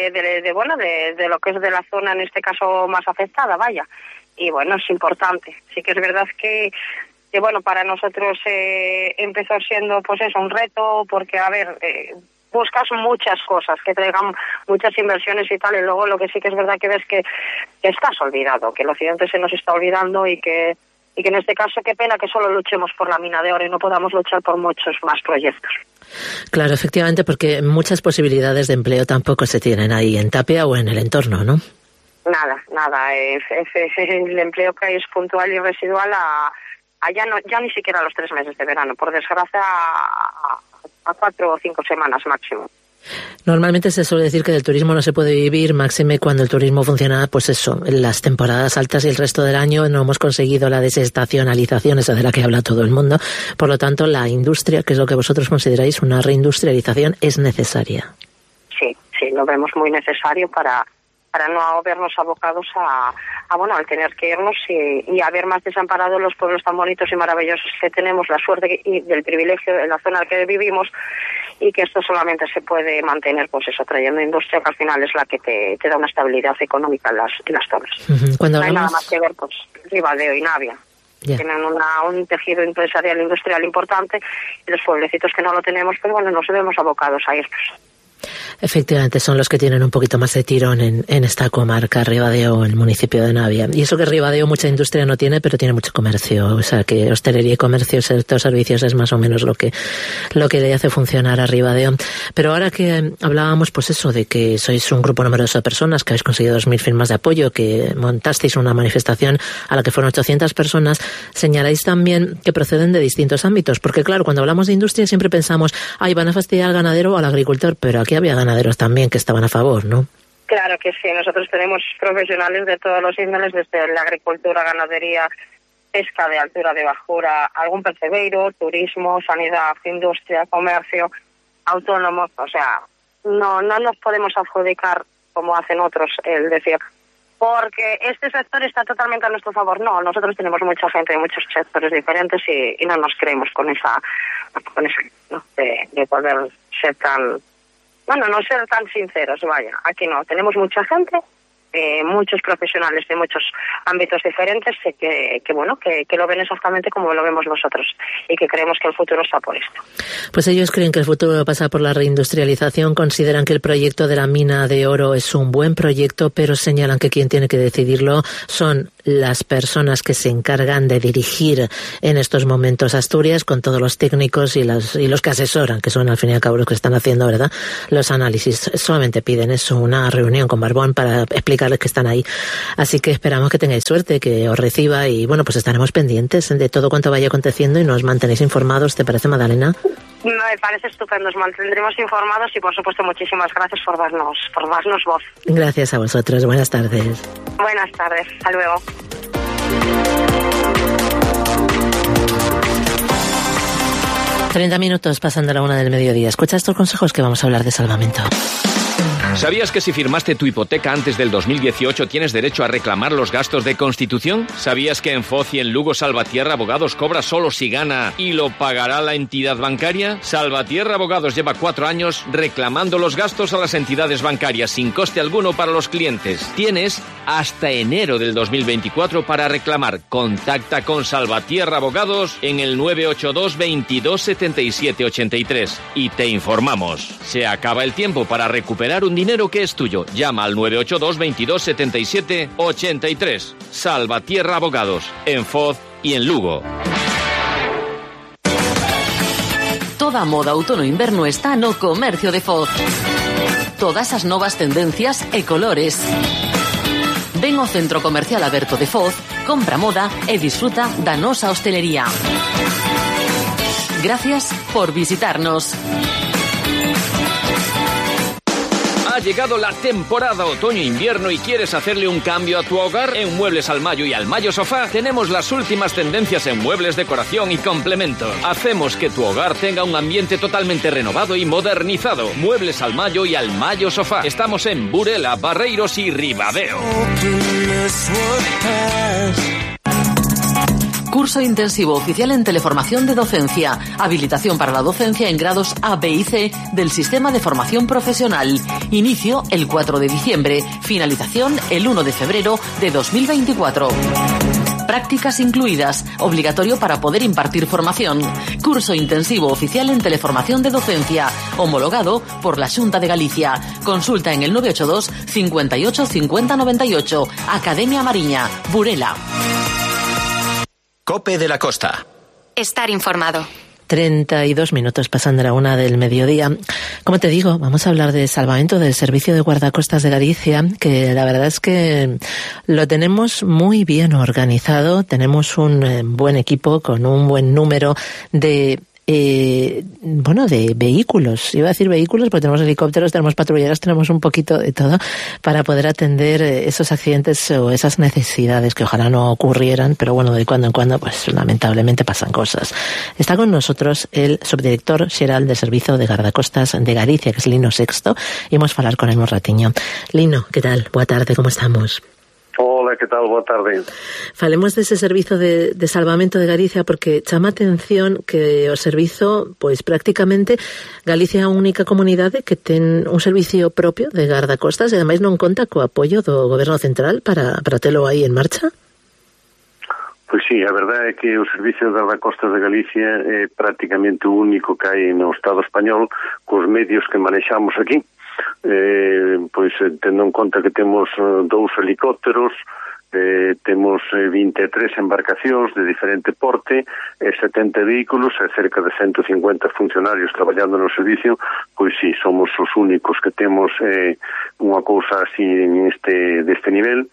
de lo que es de la zona, en este caso, más afectada, vaya. Y bueno, es importante. Sí que es verdad que bueno, para nosotros empezó siendo, pues eso, un reto, porque, a ver, buscas muchas cosas, que traigan muchas inversiones y tal, y luego lo que sí que es verdad que ves que estás olvidado, que el occidente se nos está olvidando y que en este caso, qué pena que solo luchemos por la mina de oro y no podamos luchar por muchos más proyectos. Claro, efectivamente, porque muchas posibilidades de empleo tampoco se tienen ahí en Tapia o en el entorno, ¿no? Nada. El empleo que hay es puntual y residual ya ni siquiera a los 3 meses de verano, por desgracia a 4 o 5 semanas máximo. Normalmente se suele decir que del turismo no se puede vivir, máxime cuando el turismo funciona, pues eso, en las temporadas altas y el resto del año no hemos conseguido la desestacionalización, esa de la que habla todo el mundo. Por lo tanto, la industria, que es lo que vosotros consideráis una reindustrialización, es necesaria. Sí, lo vemos muy necesario para no vernos abocados al tener que irnos y a ver más desamparados los pueblos tan bonitos y maravillosos que tenemos, la suerte y del privilegio en la zona en la que vivimos, y que esto solamente se puede mantener, pues eso, trayendo industria, que al final es la que te da una estabilidad económica en las zonas. Uh-huh. No hay nada más que ver, pues, Ribadeo y Navia. Yeah. Tienen un tejido empresarial industrial importante, y los pueblecitos que no lo tenemos, pero bueno, nos vemos abocados a estos. Efectivamente, son los que tienen un poquito más de tirón en esta comarca, Ribadeo, el municipio de Navia. Y eso que Ribadeo mucha industria no tiene, pero tiene mucho comercio. O sea, que hostelería y comercio, sector servicios es más o menos lo que le hace funcionar a Ribadeo. Pero ahora que hablábamos, pues eso, de que sois un grupo numeroso de personas, que habéis conseguido 2.000 firmas de apoyo, que montasteis una manifestación a la que fueron 800 personas, señaláis también que proceden de distintos ámbitos. Porque claro, cuando hablamos de industria siempre pensamos, van a fastidiar al ganadero o al agricultor, pero aquí había ganaderos también que estaban a favor, ¿no? Claro que sí, nosotros tenemos profesionales de todos los índoles, desde la agricultura, ganadería, pesca de altura, de bajura, algún percebeiro, turismo, sanidad, industria, comercio, autónomos, o sea, no nos podemos adjudicar como hacen otros el decir, porque este sector está totalmente a nuestro favor. No, nosotros tenemos mucha gente de muchos sectores diferentes y no nos creemos con esa ¿no? de poder ser tan... Bueno, no ser tan sinceros, vaya, aquí no. Tenemos mucha gente, muchos profesionales de muchos ámbitos diferentes que lo ven exactamente como lo vemos nosotros y que creemos que el futuro está por esto. Pues ellos creen que el futuro pasa por la reindustrialización, consideran que el proyecto de la mina de oro es un buen proyecto, pero señalan que quien tiene que decidirlo son las personas que se encargan de dirigir en estos momentos Asturias, con todos los técnicos y los que asesoran, que son al fin y al cabo los que están haciendo, ¿verdad?, los análisis. Solamente piden eso, una reunión con Barbón para explicarles que están ahí. Así que esperamos que tengáis suerte, que os reciba y bueno, pues estaremos pendientes de todo cuanto vaya aconteciendo y nos mantenéis informados. ¿Te parece, Magdalena? Me parece estupendo, nos mantendremos informados y por supuesto muchísimas gracias por darnos voz. Gracias a vosotros, buenas tardes. Buenas tardes, hasta luego. 30 minutos pasando la 1 del mediodía. Escucha estos consejos que vamos a hablar de salvamento. ¿Sabías que si firmaste tu hipoteca antes del 2018 tienes derecho a reclamar los gastos de constitución? ¿Sabías que en Foz y en Lugo Salvatierra Abogados cobra solo si gana y lo pagará la entidad bancaria? Salvatierra Abogados lleva 4 años reclamando los gastos a las entidades bancarias sin coste alguno para los clientes. Tienes hasta enero del 2024 para reclamar. Contacta con Salvatierra Abogados en el 982 22 77 83 y te informamos. Se acaba el tiempo para recuperar un dinero que es tuyo. Llama al 982 22 77 83. Salvatierra Abogados, en Foz y en Lugo. Toda moda outono-inverno está no comercio de Foz. Todas as novas tendencias e colores. Ven ao Centro Comercial Aberto de Foz, compra moda e disfruta da nosa hostelería. Gracias por visitarnos. Ha llegado la temporada otoño-invierno y quieres hacerle un cambio a tu hogar. En Muebles al Mayo y al Mayo Sofá tenemos las últimas tendencias en muebles, decoración y complementos. Hacemos que tu hogar tenga un ambiente totalmente renovado y modernizado. Muebles al Mayo y al Mayo Sofá. Estamos en Burela, Barreiros y Ribadeo. Curso intensivo oficial en teleformación de docencia. Habilitación para la docencia en grados A, B y C del Sistema de Formación Profesional. Inicio el 4 de diciembre. Finalización el 1 de febrero de 2024. Prácticas incluidas. Obligatorio para poder impartir formación. Curso intensivo oficial en teleformación de docencia. Homologado por la Xunta de Galicia. Consulta en el 982 58 50 98. Academia Mariña, Burela. COPE de la Costa. Estar informado. 32 minutos pasando la 1 del mediodía. Como te digo, vamos a hablar de salvamento del Servicio de Guardacostas de Galicia, que la verdad es que lo tenemos muy bien organizado. Tenemos un buen equipo con un buen número de vehículos. Iba a decir vehículos porque tenemos helicópteros, tenemos patrulleras, tenemos un poquito de todo para poder atender esos accidentes o esas necesidades que ojalá no ocurrieran, pero bueno, de cuando en cuando pues lamentablemente pasan cosas. Está con nosotros el subdirector xeral del Servicio de Guardacostas de Galicia, que es Lino Sexto, y vamos a falar con él un ratiño. Lino, ¿qué tal? Boa tarde, como estamos? Hola, que tal? Boa tarde. Falemos dese servizo de salvamento de Galicia porque chama atención que o servizo, pois prácticamente Galicia é a única comunidade que ten un servicio propio de gardacostas e ademais non conta co apoio do Goberno Central para telo aí en marcha. Pois sí, a verdade é que o servicio de gardacostas de Galicia é prácticamente o único que hai no Estado español cos medios que manexamos aquí. Pois tendo en conta que temos 2 helicópteros, temos 23 embarcacións de diferente porte, 70 vehículos e cerca de 150 funcionarios traballando no servicio. Pois sí, somos os únicos que temos unha cousa así deste nivel.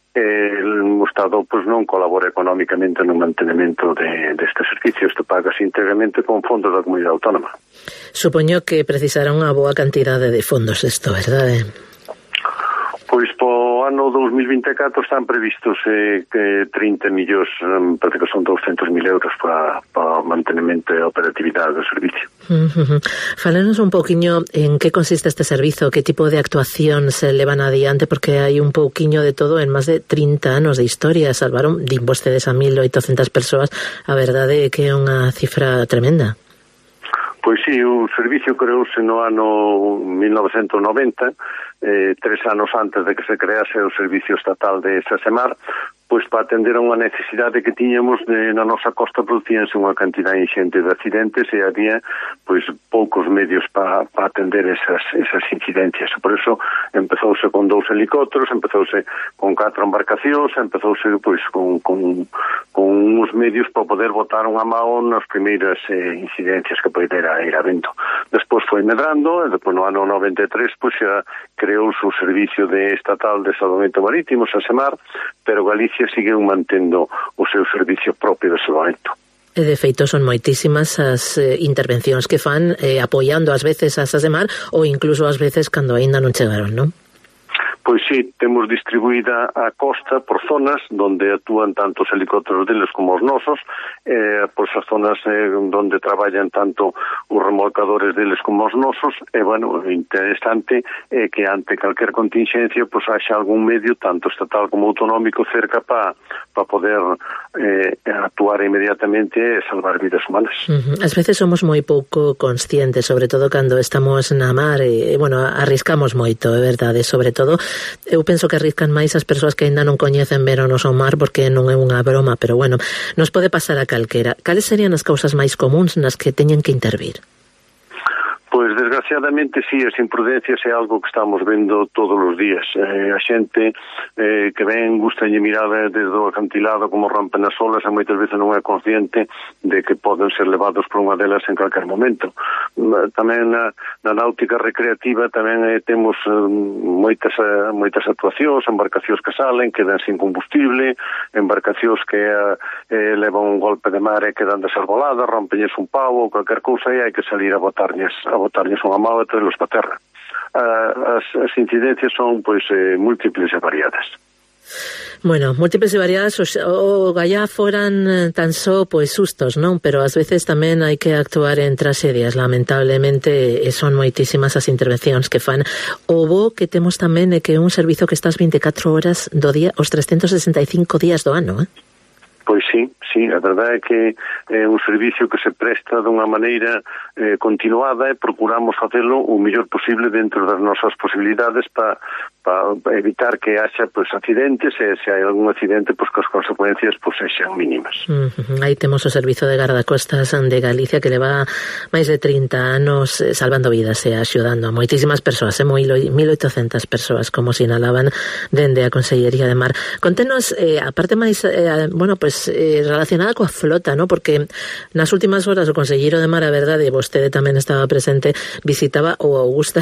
O Estado pois non colabora económicamente no mantenimento deste servicio. Isto pagase íntegramente con fondos da comunidade autónoma. Supoño que precisará unha boa cantidade de fondos isto, verdade? Pois po ano 2024 están previstos 30 millóns, parece que son 200.000 euros para o mantenimento e operatividade do servicio. Fálanos un pouquiño en que consiste este servizo, que tipo de actuación se levan adiante, porque hai un pouquiño de todo en máis de 30 anos de historia. Salvaron, din vostedes, a 1.800 persoas. A verdade é que é unha cifra tremenda. Pois sí, o servicio creouse no ano 1990, 3 anos antes de que se crease o Servicio Estatal de SESEMAR, pois para atender a unha necesidade que tiñamos na nosa costa. Producíanse unha cantidad inxente de accidentes e había pois poucos medios para atender esas incidencias. Por eso empezouse con 2 helicópteros, empezouse con 4 embarcacións, empezouse pois con uns medios para poder botar unha mao nas primeiras incidencias que poidera ir habendo. Despois foi medrando e despois no ano 93 pois xa creouse o Servicio Estatal de Salvamento Marítimo, SESEMAR, pero Galicia sigue mantendo o seu servicio propio de salvamento. E de feito son moitísimas as intervencións que fan apoiando ás veces a SESEMAR ou incluso ás veces cando aínda non chegaron, non? Pois sí, temos distribuída a costa por zonas donde actúan tanto os helicópteros deles como os nosos, por esas zonas donde traballan tanto os remolcadores deles como os nosos, e, bueno, o interesante é que ante calquer contingencia, pois haxa algún medio, tanto estatal como autonómico, cerca para poder actuar inmediatamente e salvar vidas humanas. Ás veces somos moi pouco conscientes, sobre todo cando estamos na mar, e, bueno, arriscamos moito, é verdade, sobre todo eu penso que arriscan máis as persoas que aínda non coñecen ver o noso mar, porque non é unha broma, pero bueno, nos pode pasar a calquera. Cales serían as causas máis comuns nas que teñen que intervir? Pois, desgraciadamente, sí, as imprudencias é algo que estamos vendo todos os días. A xente que ven, gustalle mirar desde o acantilado como rompen as olas, e moitas veces non é consciente de que poden ser levados por unha delas en calquer momento. Tamén na náutica recreativa tamén temos moitas actuacións, embarcacións que salen, quedan sin combustible, embarcacións que levan un golpe de mar e quedan desarboladas, rompenlles un pau ou calquer cousa, e hai que salir a botarlles unha mao e traerlos para terra. As incidencias son, pois, múltiples e variadas. Bueno, múltiples e variadas, o gallá foran tan só, pois, sustos, non? Pero ás veces tamén hai que actuar en tragedias, lamentablemente, e son moitísimas as intervencións que fan. O bo que temos tamén é que é un servizo que estás 24 horas do día, os 365 días do ano, Pois sí, a verdade é que é un servicio que se presta dunha maneira continuada, e procuramos facelo o mellor posible dentro das nosas posibilidades para evitar que haxa, pois, accidentes, e se hai algún accidente, pois, que as consecuencias, pois, sexan mínimas. Aí temos o Servizo de Gardacostas de Galicia, que leva máis de 30 anos salvando vidas e axudando a moitísimas persoas, 1.800 persoas, como sinalaban dende a Consellería de Mar. Contenos a parte máis, bueno, pois, relacionada coa flota, ¿no? Porque nas últimas horas o Conselleiro de Mar, a verdade, vostede tamén estaba presente, visitaba o Augusta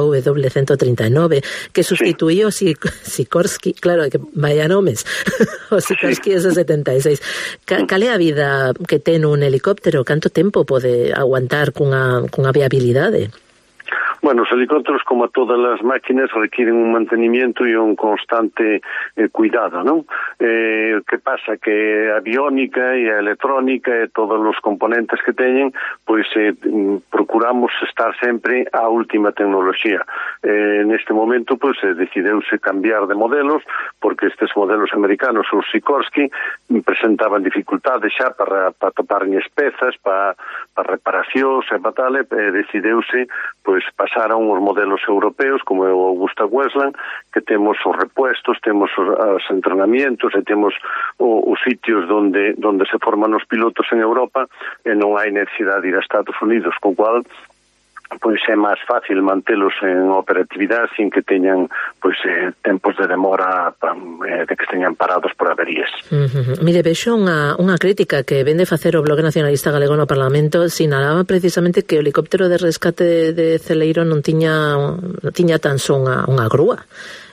AW139, que sustituí o Sikorsky, claro, que vaya nomes, o Sikorsky es o 76. Cal é a vida que ten un helicóptero? Canto tempo pode aguantar cunha viabilidade? Bueno, os helicópteros, como todas as máquinas, requiren un mantenimiento e un constante cuidado, non? Que pasa? Que a aviónica e a electrónica e todos os componentes que teñen, pois procuramos estar sempre á última tecnoloxía. Neste momento, pois, decideuse cambiar de modelos, porque estes modelos americanos, os Sikorsky, presentaban dificultades xa para toparñes pezas, para reparacións e para tal, e decideuse, pois, pasaron os modelos europeos, como é o Augusta Westland, que temos os repuestos, temos os entrenamientos e temos os sitios donde se forman os pilotos en Europa, e non hai necesidade de ir a Estados Unidos, co cual, pois, é máis fácil mantelos en operatividade sin que teñan, pois, tempos de demora de que esteñan parados por averías. Mire, vexo unha crítica que vende facer o Bloque Nacionalista Galego no Parlamento. Sinalaba precisamente que o helicóptero de rescate de Celeiro non tiña tan só unha grúa.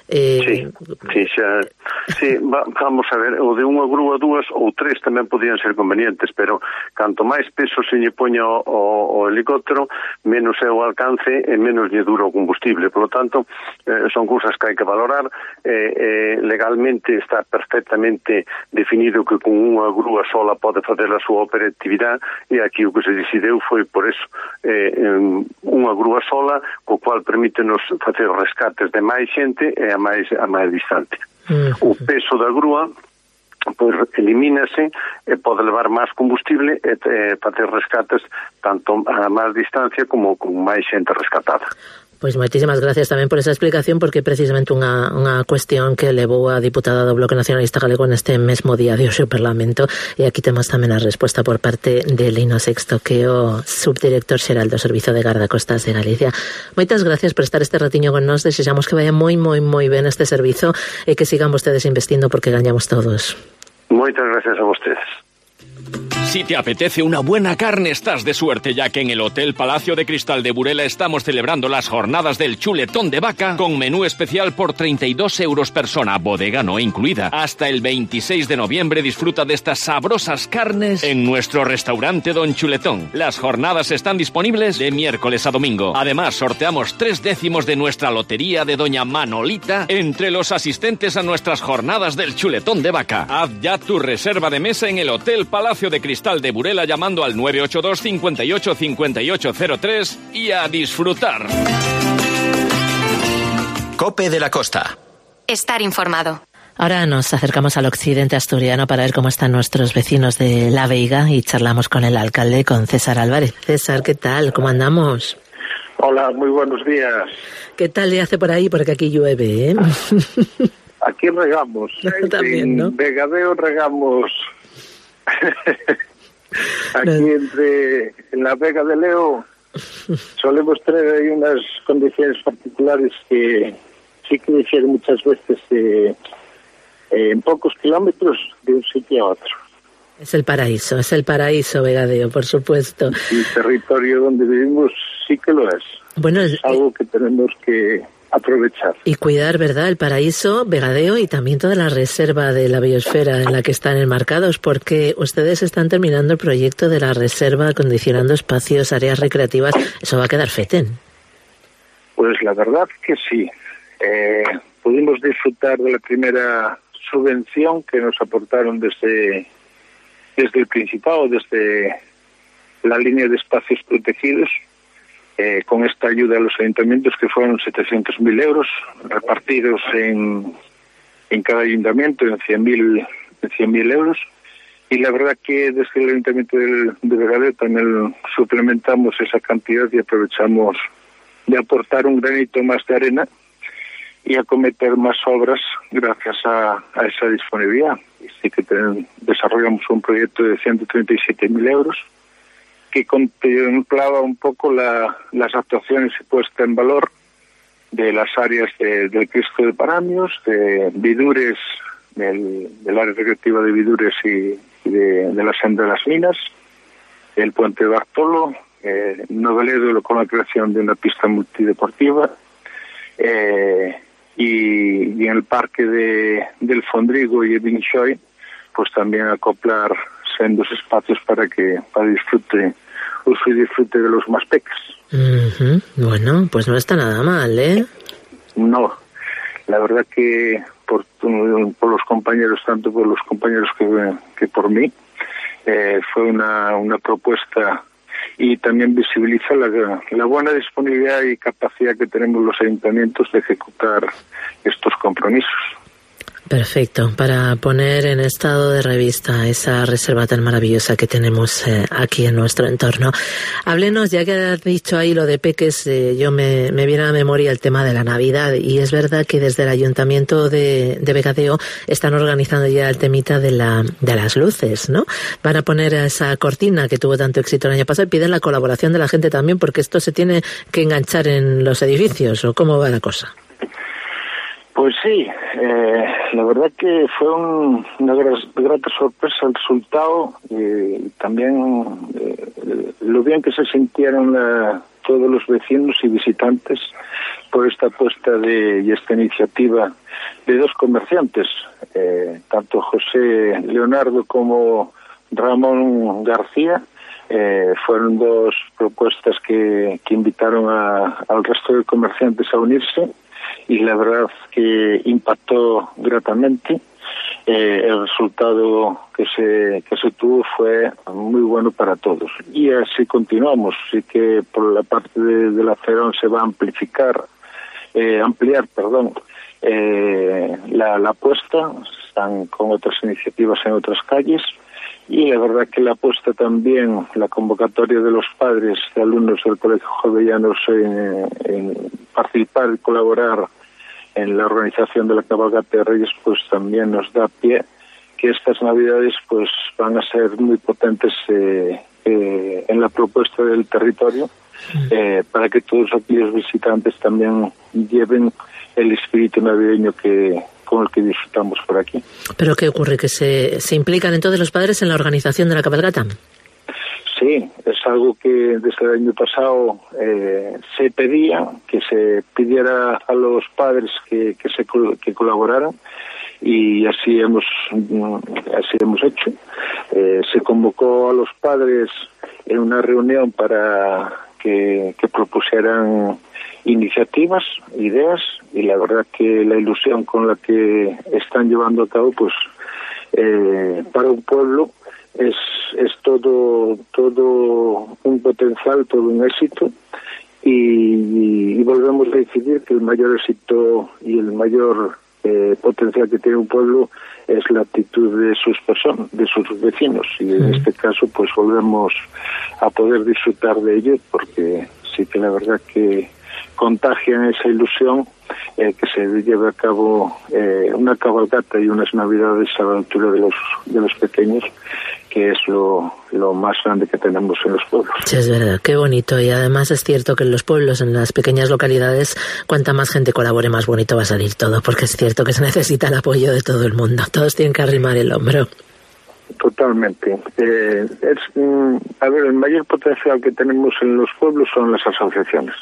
Vamos a ver, o de unha grúa, 2 ou 3 tamén podían ser convenientes, pero canto máis peso se lle poña o helicóptero, menos é o alcance e menos lle dura o combustible. Por lo tanto, son cousas que hai que valorar. Legalmente está perfectamente definido que con unha grúa sola pode facer a súa operatividade, e aquí o que se decideu foi por eso, unha grúa sola, co cual permítenos facer rescates de máis xente e a máis distante. O peso da grúa, pois, elimínase e pode levar máis combustible e facer rescates tanto a máis distancia como con máis xente rescatada. Pois moitísimas gracias tamén por esa explicación, porque precisamente unha cuestión que levou a diputada do Bloque Nacionalista Galego neste mesmo día de hoxe ao Parlamento, e aquí temos tamén a resposta por parte de Lino Sexto, que é o subdirector xeral do Servizo de Gardacostas de Galicia. Moitas gracias por estar este ratiño con nós. Desexamos que vaya moi ben este servizo e que sigan vostedes investindo, porque gañamos todos. Moitas gracias a vostedes. Si te apetece una buena carne, estás de suerte, ya que en el Hotel Palacio de Cristal de Burela estamos celebrando las jornadas del chuletón de vaca con menú especial por 32 euros persona, bodega no incluida. Hasta el 26 de noviembre disfruta de estas sabrosas carnes en nuestro restaurante Don Chuletón. Las jornadas están disponibles de miércoles a domingo. Además, sorteamos 3 décimos de nuestra lotería de Doña Manolita entre los asistentes a nuestras jornadas del chuletón de vaca. Haz ya tu reserva de mesa en el Hotel Palacio de Cristal de Burela llamando al 982 58 5803 y a disfrutar. COPE de la Costa. Estar informado. Ahora nos acercamos al occidente asturiano para ver cómo están nuestros vecinos de La Veiga y charlamos con el alcalde, con César Álvarez. César, ¿qué tal? ¿Cómo andamos? Hola, muy buenos días. ¿Qué tal le hace por ahí? Porque aquí llueve, ¿eh? Aquí regamos. También, ¿no? En Vegadeo regamos. Aquí en la Vega de Leo solemos tener ahí unas condiciones particulares que sí que difieren muchas veces en pocos kilómetros de un sitio a otro. Es el paraíso Vegadeo, por supuesto. El territorio donde vivimos sí que lo es. Bueno, es algo que tenemos que aprovechar. Y cuidar, ¿verdad? El paraíso, Vegadeo y también toda la reserva de la biosfera en la que están enmarcados, porque ustedes están terminando el proyecto de la reserva, acondicionando espacios, áreas recreativas. Eso va a quedar fetén. Pues la verdad que sí. Pudimos disfrutar de la primera subvención que nos aportaron desde el Principado, desde la línea de espacios protegidos, con esta ayuda a los ayuntamientos, que fueron 700.000 euros repartidos en cada ayuntamiento en 100.000 euros. Y la verdad que desde el ayuntamiento de Vegadeo también suplementamos esa cantidad y aprovechamos de aportar un granito más de arena y acometer más obras gracias a esa disponibilidad. Así que desarrollamos un proyecto de 137.000 euros que contemplaba un poco las actuaciones y puesta en valor de las áreas del Cristo de Paramios, de Vidures, del área recreativa de Vidures y de la Senda de las Minas, el Puente de Bartolo, Noveledo con la creación de una pista multideportiva, y en el parque del Fondrigo y el Vinchoy, pues también acoplar sendos espacios para uso y disfrute de los más peques. Uh-huh. Bueno, pues no está nada mal, ¿eh? No, la verdad que por los compañeros, tanto por los compañeros que por mí, fue una propuesta y también visibiliza la buena disponibilidad y capacidad que tenemos los ayuntamientos de ejecutar estos compromisos. Perfecto, para poner en estado de revista esa reserva tan maravillosa que tenemos aquí en nuestro entorno. Háblenos, ya que has dicho ahí lo de peques, yo me viene a la memoria el tema de la Navidad, y es verdad que desde el Ayuntamiento de Vegadeo están organizando ya el temita de las luces, ¿no? Van a poner esa cortina que tuvo tanto éxito el año pasado y piden la colaboración de la gente también, porque esto se tiene que enganchar en los edificios, ¿o cómo va la cosa? Pues sí, la verdad que fue una grata sorpresa el resultado, y también lo bien que se sintieron todos los vecinos y visitantes por esta apuesta y esta iniciativa de dos comerciantes, tanto José Leonardo como Ramón García. Fueron dos propuestas que invitaron al resto de comerciantes a unirse, y la verdad que impactó gratamente. El resultado que se tuvo fue muy bueno para todos, y así continuamos. Así que por la parte de la Cerón se va a ampliar la apuesta. Están con otras iniciativas en otras calles, y la verdad que la apuesta también, la convocatoria de los padres de alumnos del Colegio Jovellanos en participar y colaborar en la organización de la cabalgata de Reyes, pues también nos da pie que estas Navidades pues van a ser muy potentes en la propuesta del territorio, para que todos aquellos visitantes también lleven el espíritu navideño que con el que disfrutamos por aquí. ¿Pero qué ocurre? ¿Que se implican entonces los padres en la organización de la cabalgata? Sí, es algo que desde el año pasado se pedía, que se pidiera a los padres que colaboraran, y así hemos hecho. Se convocó a los padres en una reunión para que propusieran iniciativas, ideas, y la verdad que la ilusión con la que están llevando a cabo, pues para un pueblo es todo un potencial, todo un éxito, y volvemos a decidir que el mayor éxito y el mayor potencial que tiene un pueblo es la actitud de sus personas, de sus vecinos, y en este caso pues volvemos a poder disfrutar de ello, porque sí que la verdad que contagian esa ilusión que se lleve a cabo una cabalgata y unas navidades a la altura de los pequeños, que es lo más grande que tenemos en los pueblos. Sí, es verdad, qué bonito. Y además es cierto que en los pueblos, en las pequeñas localidades, cuanta más gente colabore, más bonito va a salir todo, porque es cierto que se necesita el apoyo de todo el mundo. Todos tienen que arrimar el hombro. Totalmente. El mayor potencial que tenemos en los pueblos son las asociaciones.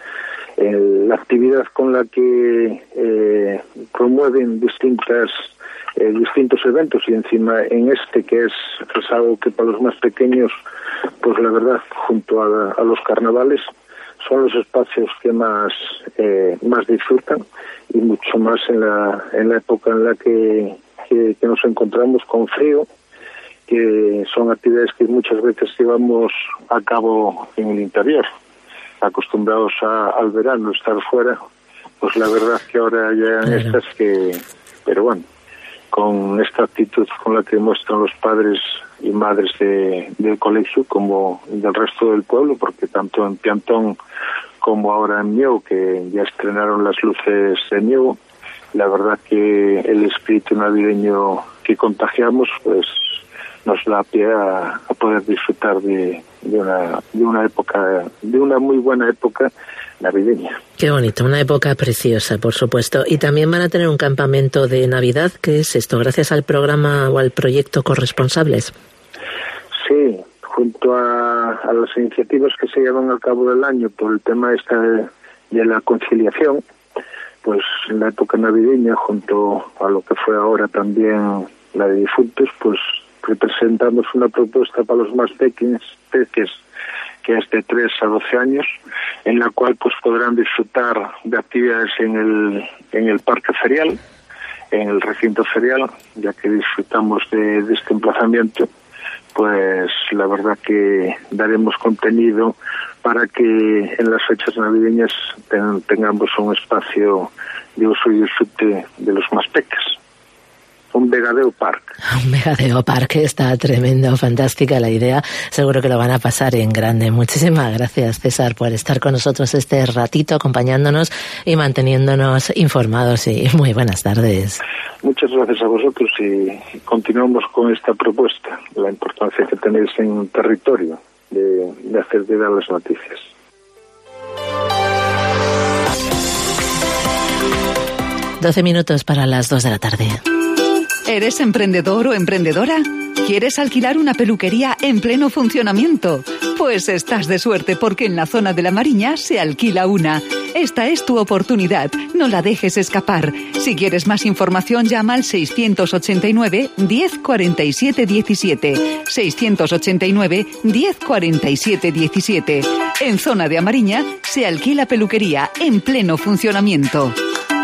La actividad con la que promueven distintos eventos, y encima en este que es algo que para los más pequeños, pues la verdad, junto a los carnavales, son los espacios que más disfrutan, y mucho más en la época en la que nos encontramos con frío, que son actividades que muchas veces llevamos a cabo en el interior, acostumbrados al verano, estar fuera. Pues la verdad que ahora llegan estas pero bueno, con esta actitud con la que muestran los padres y madres del colegio, como del resto del pueblo, porque tanto en Piantón como ahora en Mieu, que ya estrenaron las luces de Mieu, la verdad que el espíritu navideño que contagiamos, pues nos da pie a poder disfrutar de una época, de una muy buena época navideña. Qué bonito, una época preciosa, por supuesto. Y también van a tener un campamento de Navidad. ¿Qué es esto? Gracias al programa o al proyecto Corresponsables. Sí, junto a las iniciativas que se llevan a cabo del año por el tema de la conciliación, pues en la época navideña, junto a lo que fue ahora también la de difuntos, pues representamos una propuesta para los más pequeños, que es de 3 a 12 años, en la cual pues podrán disfrutar de actividades en el parque ferial, en el recinto ferial, ya que disfrutamos de este emplazamiento. Pues la verdad que daremos contenido para que en las fechas navideñas tengamos un espacio de uso y disfrute de los más pequeños. Un Vegadeo Park. Un Vegadeo Park, está tremendo, fantástica la idea. Seguro que lo van a pasar en grande. Muchísimas gracias, César, por estar con nosotros este ratito, acompañándonos y manteniéndonos informados. Y muy buenas tardes. Muchas gracias a vosotros, y continuamos con esta propuesta, la importancia que tenéis en un territorio de hacer llegar las noticias. $12 para las 2 de la tarde. ¿Eres emprendedor o emprendedora? ¿Quieres alquilar una peluquería en pleno funcionamiento? Pues estás de suerte, porque en la zona de La Mariña se alquila una. Esta es tu oportunidad, no la dejes escapar. Si quieres más información, llama al 689 10 47 17. 689 10 47 17. En zona de Amariña se alquila peluquería en pleno funcionamiento.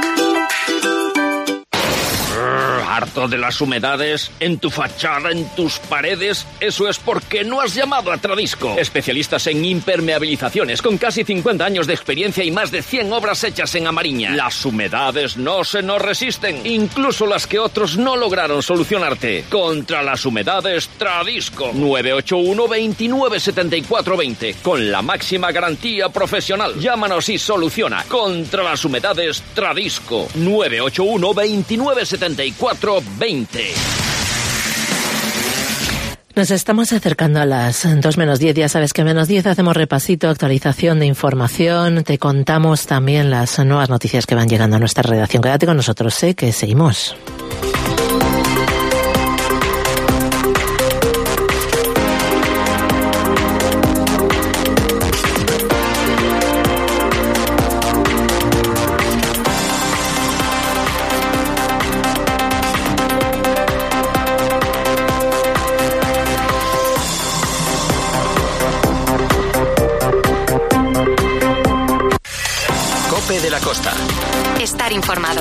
¿Harto de las humedades en tu fachada, en tus paredes? Eso es porque no has llamado a Tradisco. Especialistas en impermeabilizaciones, con casi 50 años de experiencia y más de 100 obras hechas en Amariña. Las humedades no se nos resisten, incluso las que otros no lograron solucionarte. Contra las humedades, Tradisco. 981 29 74 20. Con la máxima garantía profesional. Llámanos y soluciona. Contra las humedades, Tradisco. 981 29 74 20. Nos estamos acercando a las 2:10. Ya sabes que menos 10 hacemos repasito, actualización de información. Te contamos también las nuevas noticias que van llegando a nuestra redacción. Quédate con nosotros, que seguimos. De la Costa. Estar informado.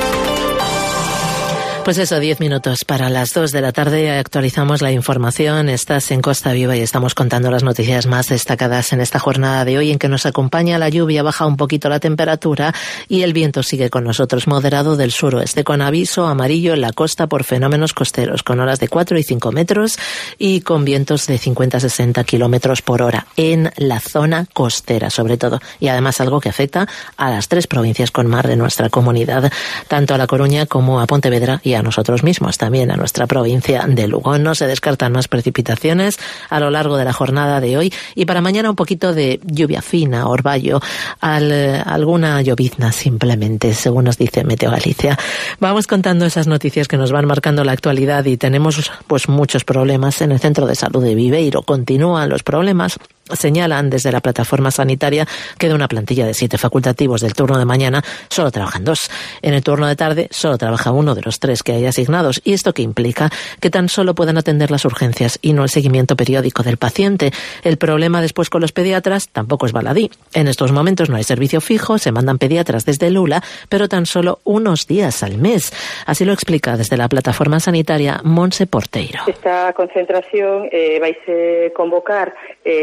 Pues eso, 10 minutos para las 2 de la tarde. Actualizamos la información. Estás en Costa Viva y estamos contando las noticias más destacadas en esta jornada de hoy, en que nos acompaña la lluvia, baja un poquito la temperatura y el viento sigue con nosotros, moderado del suroeste, con aviso amarillo en la costa por fenómenos costeros, con olas de 4 y 5 metros y con vientos de 50 a 60 kilómetros por hora en la zona costera, sobre todo. Y además algo que afecta a las 3 provincias con mar de nuestra comunidad, tanto a La Coruña como a Pontevedra y a nosotros mismos, también a nuestra provincia de Lugo. No se descartan más precipitaciones a lo largo de la jornada de hoy y para mañana un poquito de lluvia fina, orvallo, alguna llovizna simplemente, según nos dice Meteo Galicia. Vamos contando esas noticias que nos van marcando la actualidad y tenemos pues muchos problemas en el Centro de Salud de Viveiro. Continúan los problemas. Señalan desde la plataforma sanitaria que de una plantilla de 7 facultativos del turno de mañana solo trabajan 2. En el turno de tarde solo trabaja 1 de los 3 que hay asignados. ¿Y esto qué implica? Que tan solo puedan atender las urgencias y no el seguimiento periódico del paciente. El problema después con los pediatras tampoco es baladí. En estos momentos no hay servicio fijo, se mandan pediatras desde el ULA, pero tan solo unos días al mes. Así lo explica desde la plataforma sanitaria Monse Porteiro. Esta concentración vaise convocar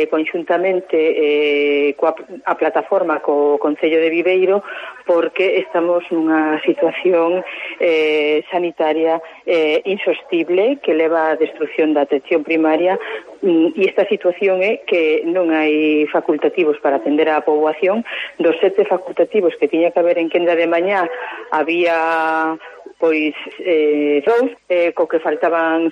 conxuntamente a plataforma co Concello de Viveiro, porque estamos nunha situación sanitaria insostible que leva á destrucción da atención primaria, e esta situación é que non hai facultativos para atender á poboación. Dos 7 facultativos que tiña que haber en quenda de mañá había pois 2, co que faltaban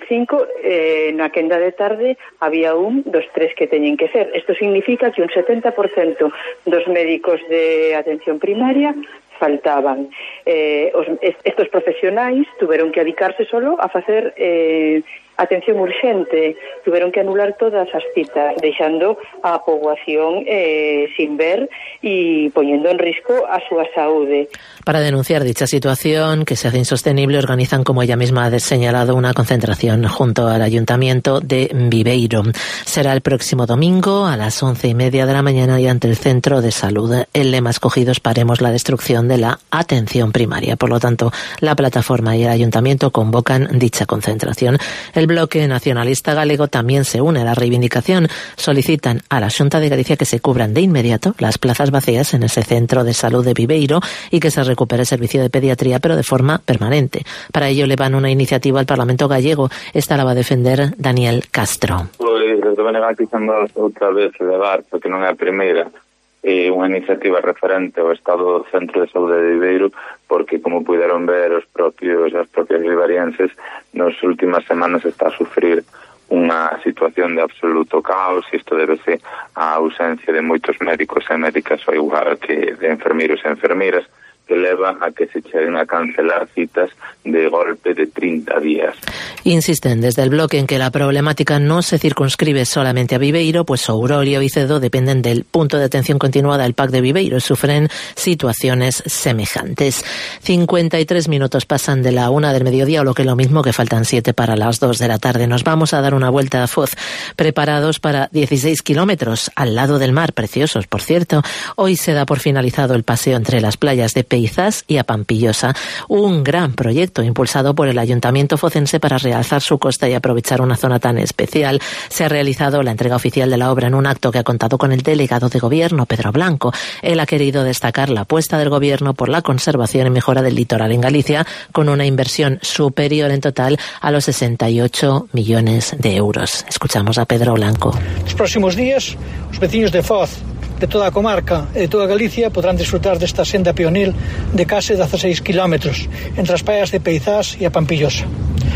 5, na quenda de tarde había 1 dos 3 que teñen que ser. Isto significa que un 70% dos médicos de atención primaria faltaban. Estos profesionais tuveron que dedicarse solo a facer atención urxente, tuveron que anular todas as citas, deixando a poboación sin ver e poñendo en risco a súa saúde. Para denunciar dicha situación, que se hace insostenible, organizan, como ella misma ha señalado, una concentración junto al Ayuntamiento de Viveiro. Será el próximo domingo a las 11:30 de la mañana y ante el Centro de Salud. El lema escogido es "Paremos la destrucción de la atención primaria". Por lo tanto, la plataforma y el Ayuntamiento convocan dicha concentración. El Bloque Nacionalista Galego también se une a la reivindicación. Solicitan a la Xunta de Galicia que se cubran de inmediato las plazas vacías en ese Centro de Salud de Viveiro y que se recupere el servicio de pediatría, pero de forma permanente. Para ello levan una iniciativa al Parlamento gallego. Esta la va a defender Daniel Castro. Pois, desde benegatizamos outra vez levar, porque non é a primeira, unha iniciativa referente ao estado do Centro de Saúde de Viveiro, porque, como puderon ver as propias vivarienses, nas últimas semanas está a sufrir unha situación de absoluto caos, e isto débese á ausencia de moitos médicos e médicas, ao igual que de enfermeiros e enfermeiras, que leva a que se cheguen a cancelar citas de golpe de 30 días. Insisten desde el bloque en que la problemática no se circunscribe solamente a Viveiro, pues Ourol y Ovicedo dependen del punto de atención continuada del PAC de Viveiro y sufren situaciones semejantes. 53 minutos pasan de la 1 del mediodía, o lo que es lo mismo, que faltan 7 para las 2 de la tarde. Nos vamos a dar una vuelta a Foz, preparados para 16 kilómetros al lado del mar, preciosos, por cierto. Hoy se da por finalizado el paseo entre las playas de Peizás y a Pampillosa, un gran proyecto impulsado por el Ayuntamiento focense para realzar su costa y aprovechar una zona tan especial. Se ha realizado la entrega oficial de la obra en un acto que ha contado con el delegado de Gobierno, Pedro Blanco. Él ha querido destacar la apuesta del Gobierno por la conservación y mejora del litoral en Galicia, con una inversión superior en total a los 68 millones de euros. Escuchamos a Pedro Blanco. Los próximos días, os veciños de Foz, de toda a comarca e de toda Galicia podrán disfrutar desta senda pionil de case 16 kilómetros entre as praias de Peizás e a Pampillosa.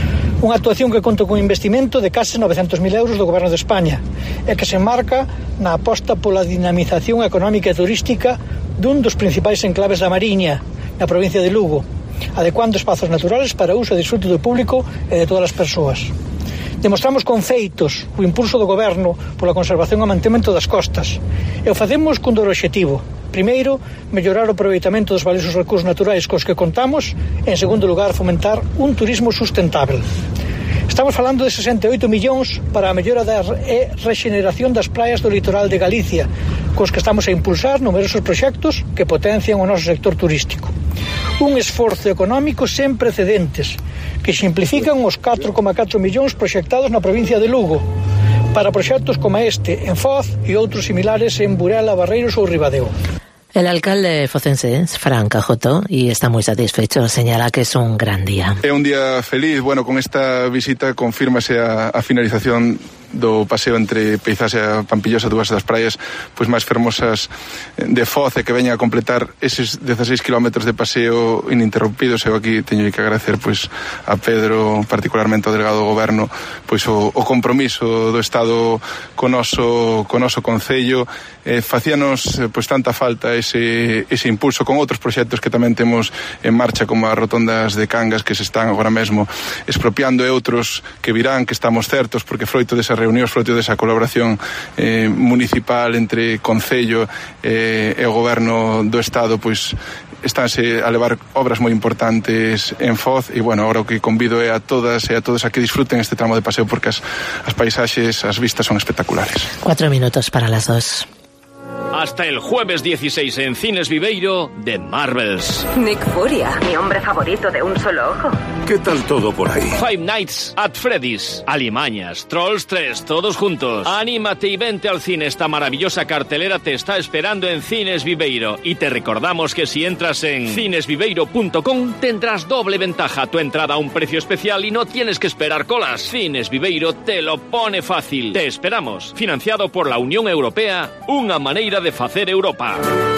Unha actuación que conta con investimento de case 900.000 euros do Goberno de España e que se enmarca na aposta pola dinamización económica e turística dun dos principais enclaves da Mariña, na provincia de Lugo, adecuando espazos naturales para uso e disfrute do público e de todas as persoas. Demostramos con feitos o impulso do Goberno pola conservación e mantemento das costas e o facemos cun dobre obxectivo. Primeiro, mellorar o aproveitamento dos valiosos recursos naturais cos que contamos e, en segundo lugar, fomentar un turismo sustentável. Estamos falando de 68 millóns para a mellora da rexeneración das praias do litoral de Galicia, cos que estamos a impulsar numerosos proxectos que potencian o noso sector turístico. Un esforzo económico sen precedentes que simplifican os 4,4 millóns proxectados na provincia de Lugo para proxectos como este en Foz e outros similares en Burela, Barreiros ou Ribadeo. El alcalde focense es Fran Cajoto y está muy satisfecho. Señala que es un gran día. É un día feliz. Bueno, con esta visita confírmase a finalización do paseo entre Peizás e a Pampillosa, dúas das praias pois máis fermosas de Foz, e que veña a completar eses 16 kilómetros de paseo ininterrumpidos. Eu aquí teño que agradecer pois a Pedro, particularmente ao delegado do Goberno, pois o compromiso do Estado co noso concello. Facíanos pois tanta falta ese impulso con outros proxectos que tamén temos en marcha, como as rotondas de Cangas, que se están agora mesmo expropiando, e outros que virán, que estamos certos, porque froito desa reunións, froito desa colaboración municipal entre Concello e o Goberno do Estado, pois estánse a levar obras moi importantes en Foz. E bueno, agora o que convido é a todas e a todos a que disfruten este tramo de paseo, porque as paisaxes, as vistas son espectaculares. 4 minutos para las 2. Hasta el jueves 16 en Cines Viveiro, The Marvels. Nick Furia, mi hombre favorito de un solo ojo. ¿Qué tal todo por ahí? Five Nights at Freddy's, Alimañas, Trolls 3, todos juntos. Anímate y vente al cine. Esta maravillosa cartelera te está esperando en Cines Viveiro. Y te recordamos que si entras en cinesviveiro.com tendrás doble ventaja. Tu entrada a un precio especial y no tienes que esperar colas. Cines Viveiro te lo pone fácil. Te esperamos. Financiado por la Unión Europea, unha maneira de facer Europa.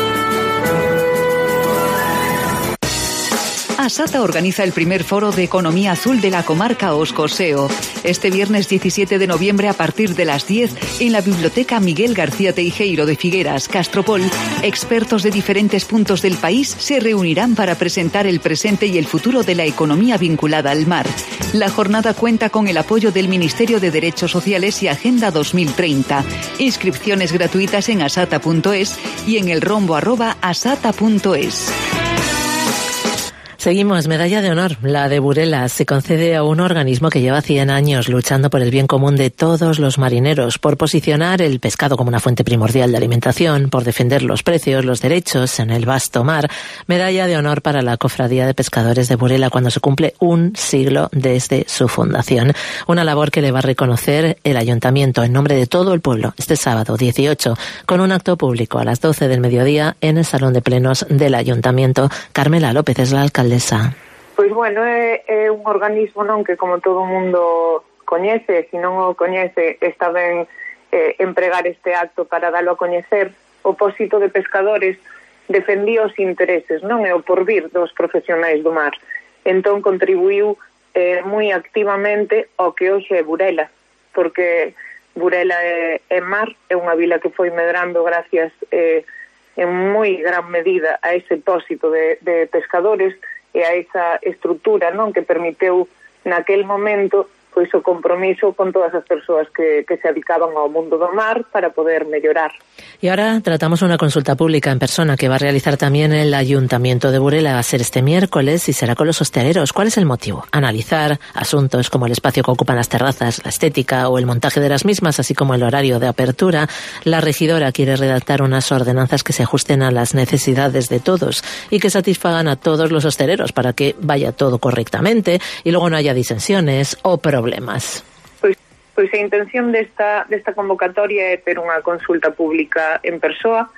Asata organiza el primer foro de economía azul de la comarca Osco-Seo. Este viernes 17 de noviembre a partir de las 10 en la Biblioteca Miguel García Teijeiro de Figueras, Castropol, expertos de diferentes puntos del país se reunirán para presentar el presente y el futuro de la economía vinculada al mar. La jornada cuenta con el apoyo del Ministerio de Derechos Sociales y Agenda 2030. Inscripciones gratuitas en asata.es y en elrombo@asata.es. Seguimos, medalla de honor, la de Burela, se concede a un organismo que lleva 100 años luchando por el bien común de todos los marineros, por posicionar el pescado como una fuente primordial de alimentación, por defender los precios, los derechos en el vasto mar. Medalla de honor para la Cofradía de Pescadores de Burela cuando se cumple un siglo desde su fundación. Una labor que le va a reconocer el Ayuntamiento en nombre de todo el pueblo este sábado 18, con un acto público a las 12 del mediodía en el Salón de Plenos del Ayuntamiento. Carmela López es la alcaldesa. Pois bueno, é un organismo non que como todo o mundo coñece, se non o coñece está ben empregar este acto para dalo a coñecer. O Pósito de Pescadores defendía os intereses, non é o porvir dos profesionais do mar. Entón contribuiu moi activamente ao que hoxe é Burela, porque Burela é mar, é unha vila que foi medrando gracias en moi gran medida a ese Pósito de Pescadores e a esa estrutura, non, que permiteu naquel momento pois o compromiso con todas as persoas que se dedicaban ao mundo do mar para poder mellorar. Y ahora tratamos una consulta pública en persona que va a realizar también el Ayuntamiento de Burela. Va a ser este miércoles y será con los hosteleros. ¿Cuál es el motivo? Analizar asuntos como el espacio que ocupan las terrazas, la estética o el montaje de las mismas, así como el horario de apertura. La regidora quiere redactar unas ordenanzas que se ajusten a las necesidades de todos y que satisfagan a todos los hosteleros para que vaya todo correctamente y luego no haya disensiones o problemas. Pois a intención desta convocatoria é ter unha consulta pública en persoa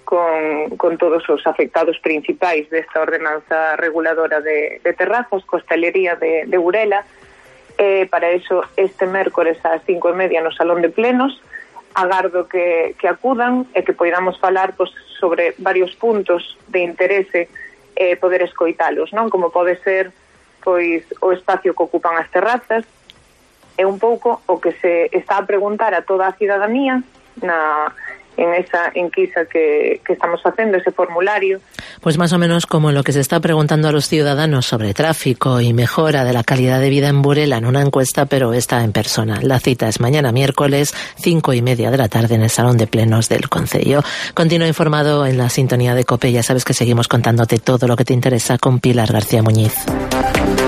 con todos os afectados principais desta ordenanza reguladora de terrazas, costalería de Burela. Para eso, este mércores ás 5:30 no Salón de Plenos, agardo que acudan e que poidamos falar sobre varios puntos de interese poder escoitalos, non? Como pode ser pois o espacio que ocupan as terrazas, é un pouco o que se está a preguntar a toda a cidadanía en esa enquisa que estamos haciendo, ese formulario. Pues más o menos como lo que se está preguntando a los ciudadanos sobre tráfico y mejora de la calidad de vida en Burela en una encuesta, pero esta en persona. La cita es mañana miércoles, 5:30 de la tarde en el Salón de Plenos del Concello. Continúa informado en la sintonía de COPE. Ya sabes que seguimos contándote todo lo que te interesa con Pilar García Muñiz.